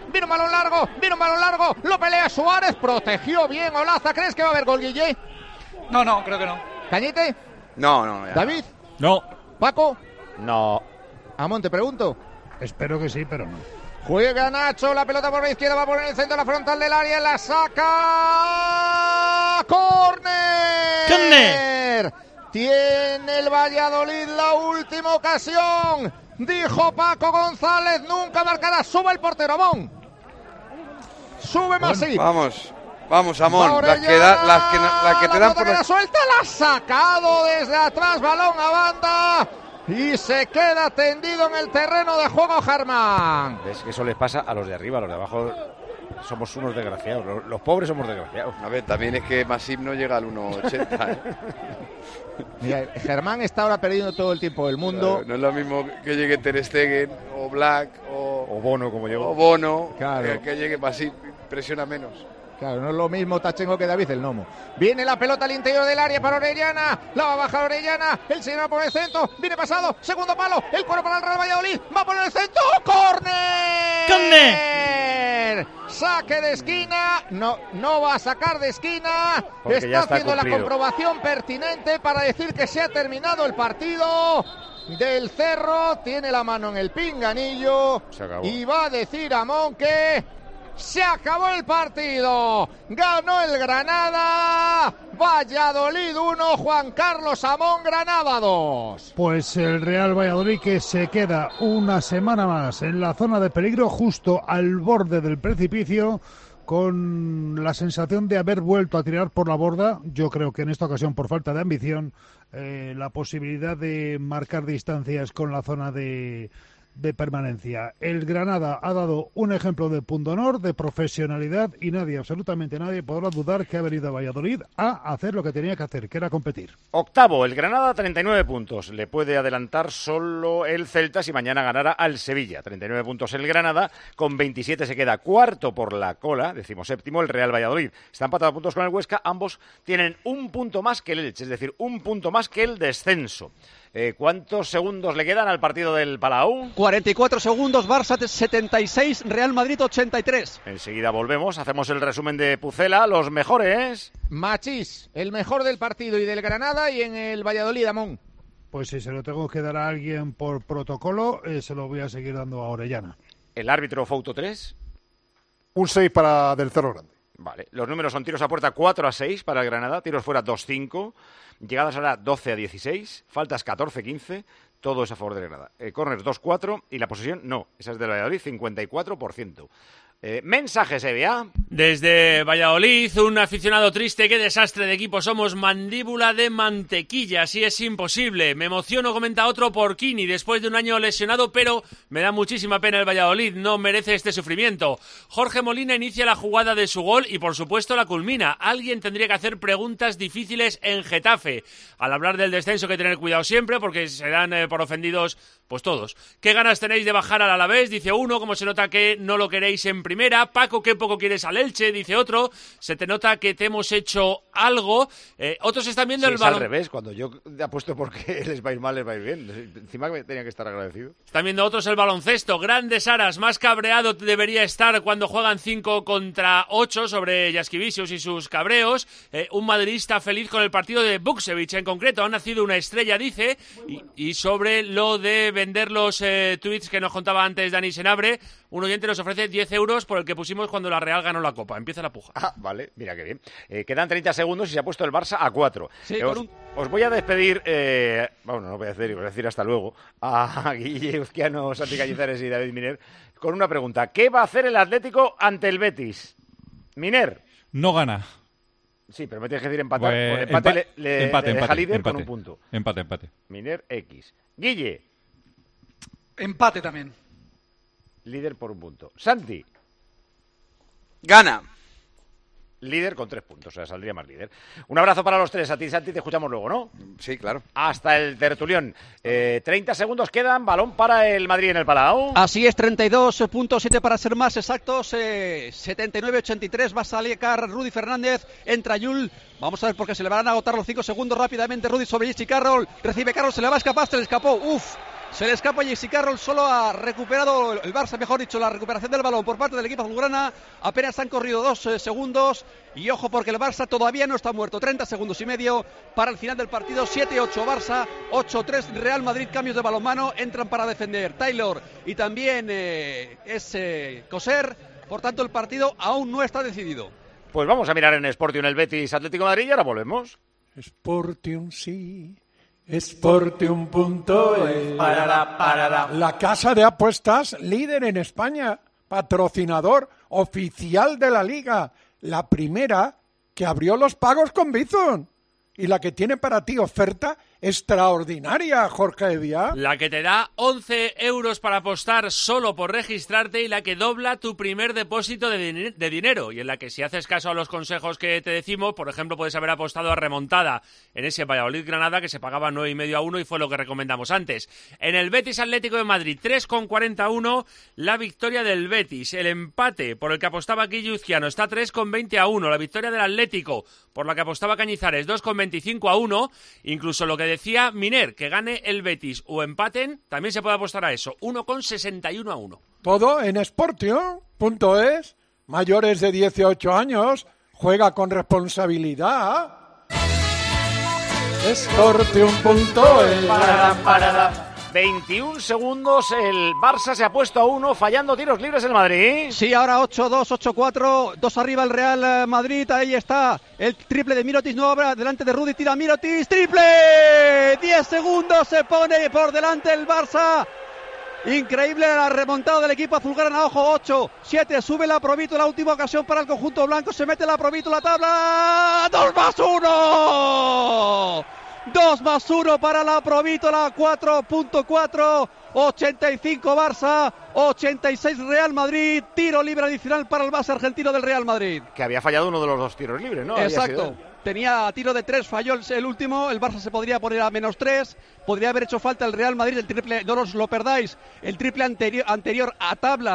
lo pelea Suárez, protegió bien Olaza. ¿Crees que va a haber gol, Guille? No, creo que no. ¿Cañete? No. ¿David? No. ¿Paco? No. Amón, te pregunto. Espero que sí, pero no. Juega Nacho, la pelota por la izquierda, va por el centro de la frontal del área, la saca. ¡Córner! Tiene el Valladolid la última ocasión. Dijo Paco González, nunca marcará. Sube el portero, Amón. Sube Masip. Vamos, Amón. La que te dan por la suelta, la ha sacado desde atrás, balón a banda. Y se queda tendido en el terreno de juego Germán. Es que eso les pasa a los de arriba, a los de abajo somos unos desgraciados. Los pobres somos desgraciados. A ver, también es que Masip no llega al 1,80. Mira, Germán está ahora perdiendo todo el tiempo del mundo. No es lo mismo que llegue Ter Stegen o Black o Bono, como llegó. O Bono, claro. que llegue Masip, presiona menos. Claro, no es lo mismo Tachengo que David el Nomo. Viene la pelota al interior del área para Orellana. La va a bajar Orellana. El se va por el centro. Viene pasado. Segundo palo. El cuero para el Real Valladolid. Va por el centro. ¡Córner! Saque de esquina. No va a sacar de esquina. Está haciendo la comprobación pertinente para decir que se ha terminado el partido. Del Cerro. Tiene la mano en el pinganillo. Y va a decir Amón que se acabó el partido, ganó el Granada, Valladolid 1, Juan Carlos Amón, Granada 2. Pues el Real Valladolid que se queda una semana más en la zona de peligro, justo al borde del precipicio, con la sensación de haber vuelto a tirar por la borda, yo creo que en esta ocasión por falta de ambición, la posibilidad de marcar distancias con la zona de permanencia. El Granada ha dado un ejemplo de pundonor, de profesionalidad, y nadie, absolutamente nadie, podrá dudar que ha venido a Valladolid a hacer lo que tenía que hacer, que era competir. Octavo, el Granada, 39 puntos. Le puede adelantar solo el Celta si mañana ganara al Sevilla. 39 puntos el Granada, con 27 se queda cuarto por la cola, 17º el Real Valladolid. Está empatado a puntos con el Huesca, ambos tienen un punto más que el Elche, es decir, un punto más que el descenso. ¿Cuántos segundos le quedan al partido del Palau? 44 segundos, Barça 76, Real Madrid 83. Enseguida volvemos, hacemos el resumen de Pucela, los mejores. Machís, el mejor del partido y del Granada, y en el Valladolid, Amón. Pues si se lo tengo que dar a alguien por protocolo, se lo voy a seguir dando a Orellana. ¿El árbitro fue auto 3? Un 6 para del Cerro Grande. Vale, los números son tiros a puerta 4-6 para el Granada, tiros fuera 2-5, llegadas ahora 12-16, faltas 14-15, todo es a favor del Granada. Corners 2-4 y la posesión no, esa es del Valladolid, 54%. Mensajes, EBA. Desde Valladolid, un aficionado triste, qué desastre de equipo somos, mandíbula de mantequilla, así es imposible. Me emociono, comenta otro, por Kini, después de un año lesionado, pero me da muchísima pena el Valladolid, no merece este sufrimiento. Jorge Molina inicia la jugada de su gol y por supuesto la culmina. Alguien tendría que hacer preguntas difíciles en Getafe. Al hablar del descenso hay que tener cuidado siempre porque se dan por ofendidos pues todos. ¿Qué ganas tenéis de bajar al Alavés? Dice uno, como se nota que no lo queréis en primera. Paco, qué poco quieres al Elche, dice otro. Se te nota que te hemos hecho algo. Otros están viendo el balón. Al revés, cuando yo apuesto porque les va a ir mal, les va a ir bien. Encima que tenía que estar agradecido. Están viendo otros el baloncesto. Grandes aras, más cabreado debería estar cuando juegan 5 contra 8 sobre Jaskivicius y sus cabreos. Un madridista feliz con el partido de Buksevich en concreto. Ha nacido una estrella, dice. Y sobre lo de vender los tweets que nos contaba antes Dani Senabre, un oyente nos ofrece 10 euros por el que pusimos cuando la Real ganó la Copa. Empieza la puja. Ah, vale, mira qué bien. Quedan 30 segundos y se ha puesto el Barça a 4. Sí, os voy a despedir, bueno, no voy a decir hasta luego, a Guille Uzquiano, Santi Cañizares y David Miner, con una pregunta. ¿Qué va a hacer el Atlético ante el Betis? Miner. No gana. Sí, pero me tienes que decir empatar. Pues, Con empate le deja líder empate, con un punto. Empate. Miner, X. Guille. Empate también. Líder por un punto. Santi. Gana. Líder con 3 puntos, o sea, saldría más líder. Un abrazo para los tres. A ti, Santi, te escuchamos luego, ¿no? Sí, claro. Hasta el tertulión. 30 segundos quedan. Balón para el Madrid en el Palau. Así es, 32.7 para ser más exactos. 79.83 va a salir Rudy Fernández. Entra Yul. Vamos a ver porque se le van a agotar los 5 segundos rápidamente. Rudy sobre Jesse Carroll. Recibe Carroll, se le va a escapar, se le escapó. Uf. Se le escapa Jesse Carroll, solo ha recuperado el Barça, mejor dicho, la recuperación del balón por parte del equipo azulgrana. Apenas han corrido 2 segundos y ojo porque el Barça todavía no está muerto. 30 segundos y medio para el final del partido. 7-8 Barça, 8-3 Real Madrid. Cambios de balonmano, entran para defender Taylor y también Coser. Por tanto, el partido aún no está decidido. Pues vamos a mirar en Sportium el Betis Atlético de Madrid y ahora volvemos. Sportium sí. Sportium.es. La casa de apuestas líder en España, patrocinador oficial de la liga, la primera que abrió los pagos con Bizum y la que tiene para ti oferta extraordinaria, Jorge Evia. La que te da 11 euros para apostar solo por registrarte y la que dobla tu primer depósito de dinero y en la que si haces caso a los consejos que te decimos, por ejemplo, puedes haber apostado a remontada en ese Valladolid-Granada que se pagaba 9,5 a 1 y fue lo que recomendamos antes. En el Betis Atlético de Madrid, 3,41 la victoria del Betis. El empate por el que apostaba Guille Uzquiano está 3,20 a 1. La victoria del Atlético por la que apostaba Cañizares, 2,25 a 1. Incluso lo que decía Miner, que gane el Betis o empaten, también se puede apostar a eso, 1,61 a 1. Todo en Sportium.es. Mayores de 18 años, juega con responsabilidad. Sportium.es. 21 segundos, el Barça se ha puesto a 1, fallando tiros libres el Madrid. Sí, ahora 8-2, 8-4, 2 arriba el Real Madrid, ahí está el triple de Mirotic, no habrá delante de Rudy, tira Mirotic, triple, 10 segundos, se pone por delante el Barça. Increíble la remontada del equipo azulgrana, ojo, 8-7, sube la Provítola, la última ocasión para el conjunto blanco, se mete la Provítola, tabla, 2+1. 2+1 para la Provítola, 4.4, 85 Barça, 86 Real Madrid, tiro libre adicional para el base argentino del Real Madrid. Que había fallado uno de los 2 tiros libres, ¿no? Exacto, tenía tiro de 3, falló el último, el Barça se podría poner a -3, podría haber hecho falta el Real Madrid, el triple, no os lo perdáis, el triple anterior a tabla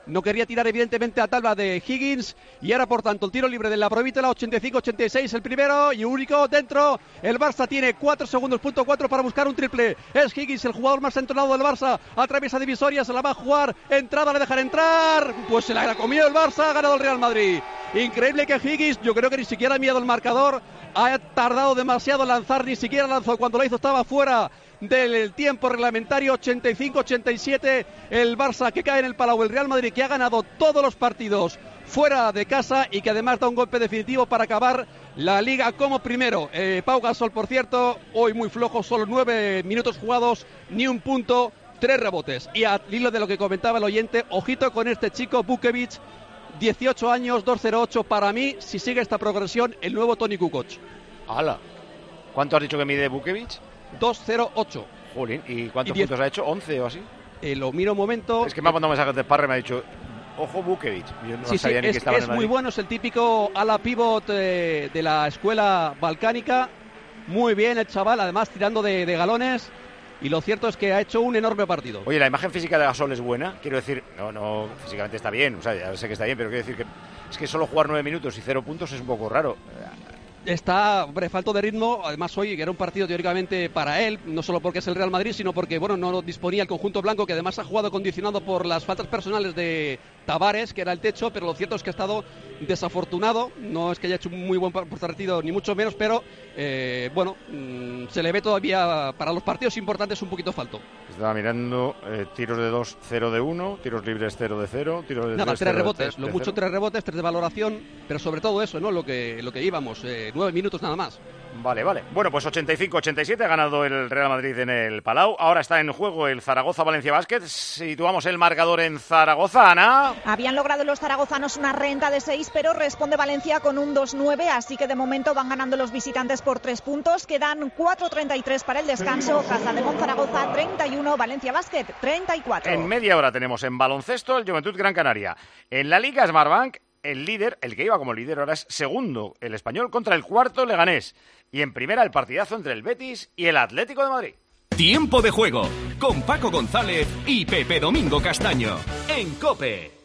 No quería tirar evidentemente a tabla de Higgins y ahora por tanto el tiro libre de la Provítola, 85-86 el primero y único dentro. El Barça tiene 4 segundos, .4 para buscar un triple. Es Higgins el jugador más entonado del Barça, atraviesa divisoria, se la va a jugar, entrada, le dejan entrar, pues se la comió el Barça, ha ganado el Real Madrid. Increíble que Higgins, yo creo que ni siquiera ha mirado el marcador, ha tardado demasiado en lanzar, ni siquiera lanzó, cuando lo hizo estaba fuera del tiempo reglamentario. 85-87 el Barça que cae en el Palau, el Real Madrid que ha ganado todos los partidos fuera de casa y que además da un golpe definitivo para acabar la Liga como primero. Pau Gasol, por cierto, hoy muy flojo, solo 9 minutos jugados, ni un punto, 3 rebotes. Y al hilo de lo que comentaba el oyente, ojito con este chico Vucevic, 18 años, 2.08, para mí, si sigue esta progresión, el nuevo Toni Kukoc. ¡Hala! ¿Cuánto has dicho que mide Vucevic? 2.08. Jolín, ¿y cuántos puntos ha hecho? ¿11 o así? Lo miro un momento. Es que me ha mandado mensajes de Parra y me ha dicho, ojo Vucevic. Yo no sabía ni que estaba en el Madrid. Es muy bueno, es el típico ala pivot de la escuela balcánica. Muy bien el chaval, además tirando de galones. Y lo cierto es que ha hecho un enorme partido. Oye, ¿la imagen física de Gasol es buena? Quiero decir, no, físicamente está bien, o sea, ya sé que está bien, pero quiero decir que es que solo jugar 9 minutos y 0 puntos es un poco raro. Está, hombre, falto de ritmo. Además hoy era un partido teóricamente para él, no solo porque es el Real Madrid, sino porque, bueno, no disponía el conjunto blanco, que además ha jugado condicionado por las faltas personales de Tavares, que era el techo, pero lo cierto es que ha estado desafortunado. No es que haya hecho un muy buen partido, ni mucho menos, pero se le ve todavía para los partidos importantes un poquito falto. Estaba mirando tiros de 2, 0 de 1, tiros libres 0 de 0, tiros de 3, 3 rebotes, lo mucho 3 rebotes, 3 de valoración, pero sobre todo eso, ¿no? Lo que íbamos, 9 minutos nada más. Vale. Bueno, pues 85-87 ha ganado el Real Madrid en el Palau. Ahora está en juego el Zaragoza-Valencia Basket. Situamos el marcador en Zaragoza, Ana. Habían logrado los zaragozanos una renta de 6, pero responde Valencia con un 2-9, así que de momento van ganando los visitantes por 3 puntos. Quedan 4:33 para el descanso. Casademont Zaragoza 31, Valencia Basket 34. En media hora tenemos en baloncesto el Juventud Gran Canaria. En la Liga Smartbank, el líder, el que iba como líder ahora es segundo, el Español contra el cuarto Leganés. Y en primera el partidazo entre el Betis y el Atlético de Madrid. Tiempo de juego con Paco González y Pepe Domingo Castaño en COPE.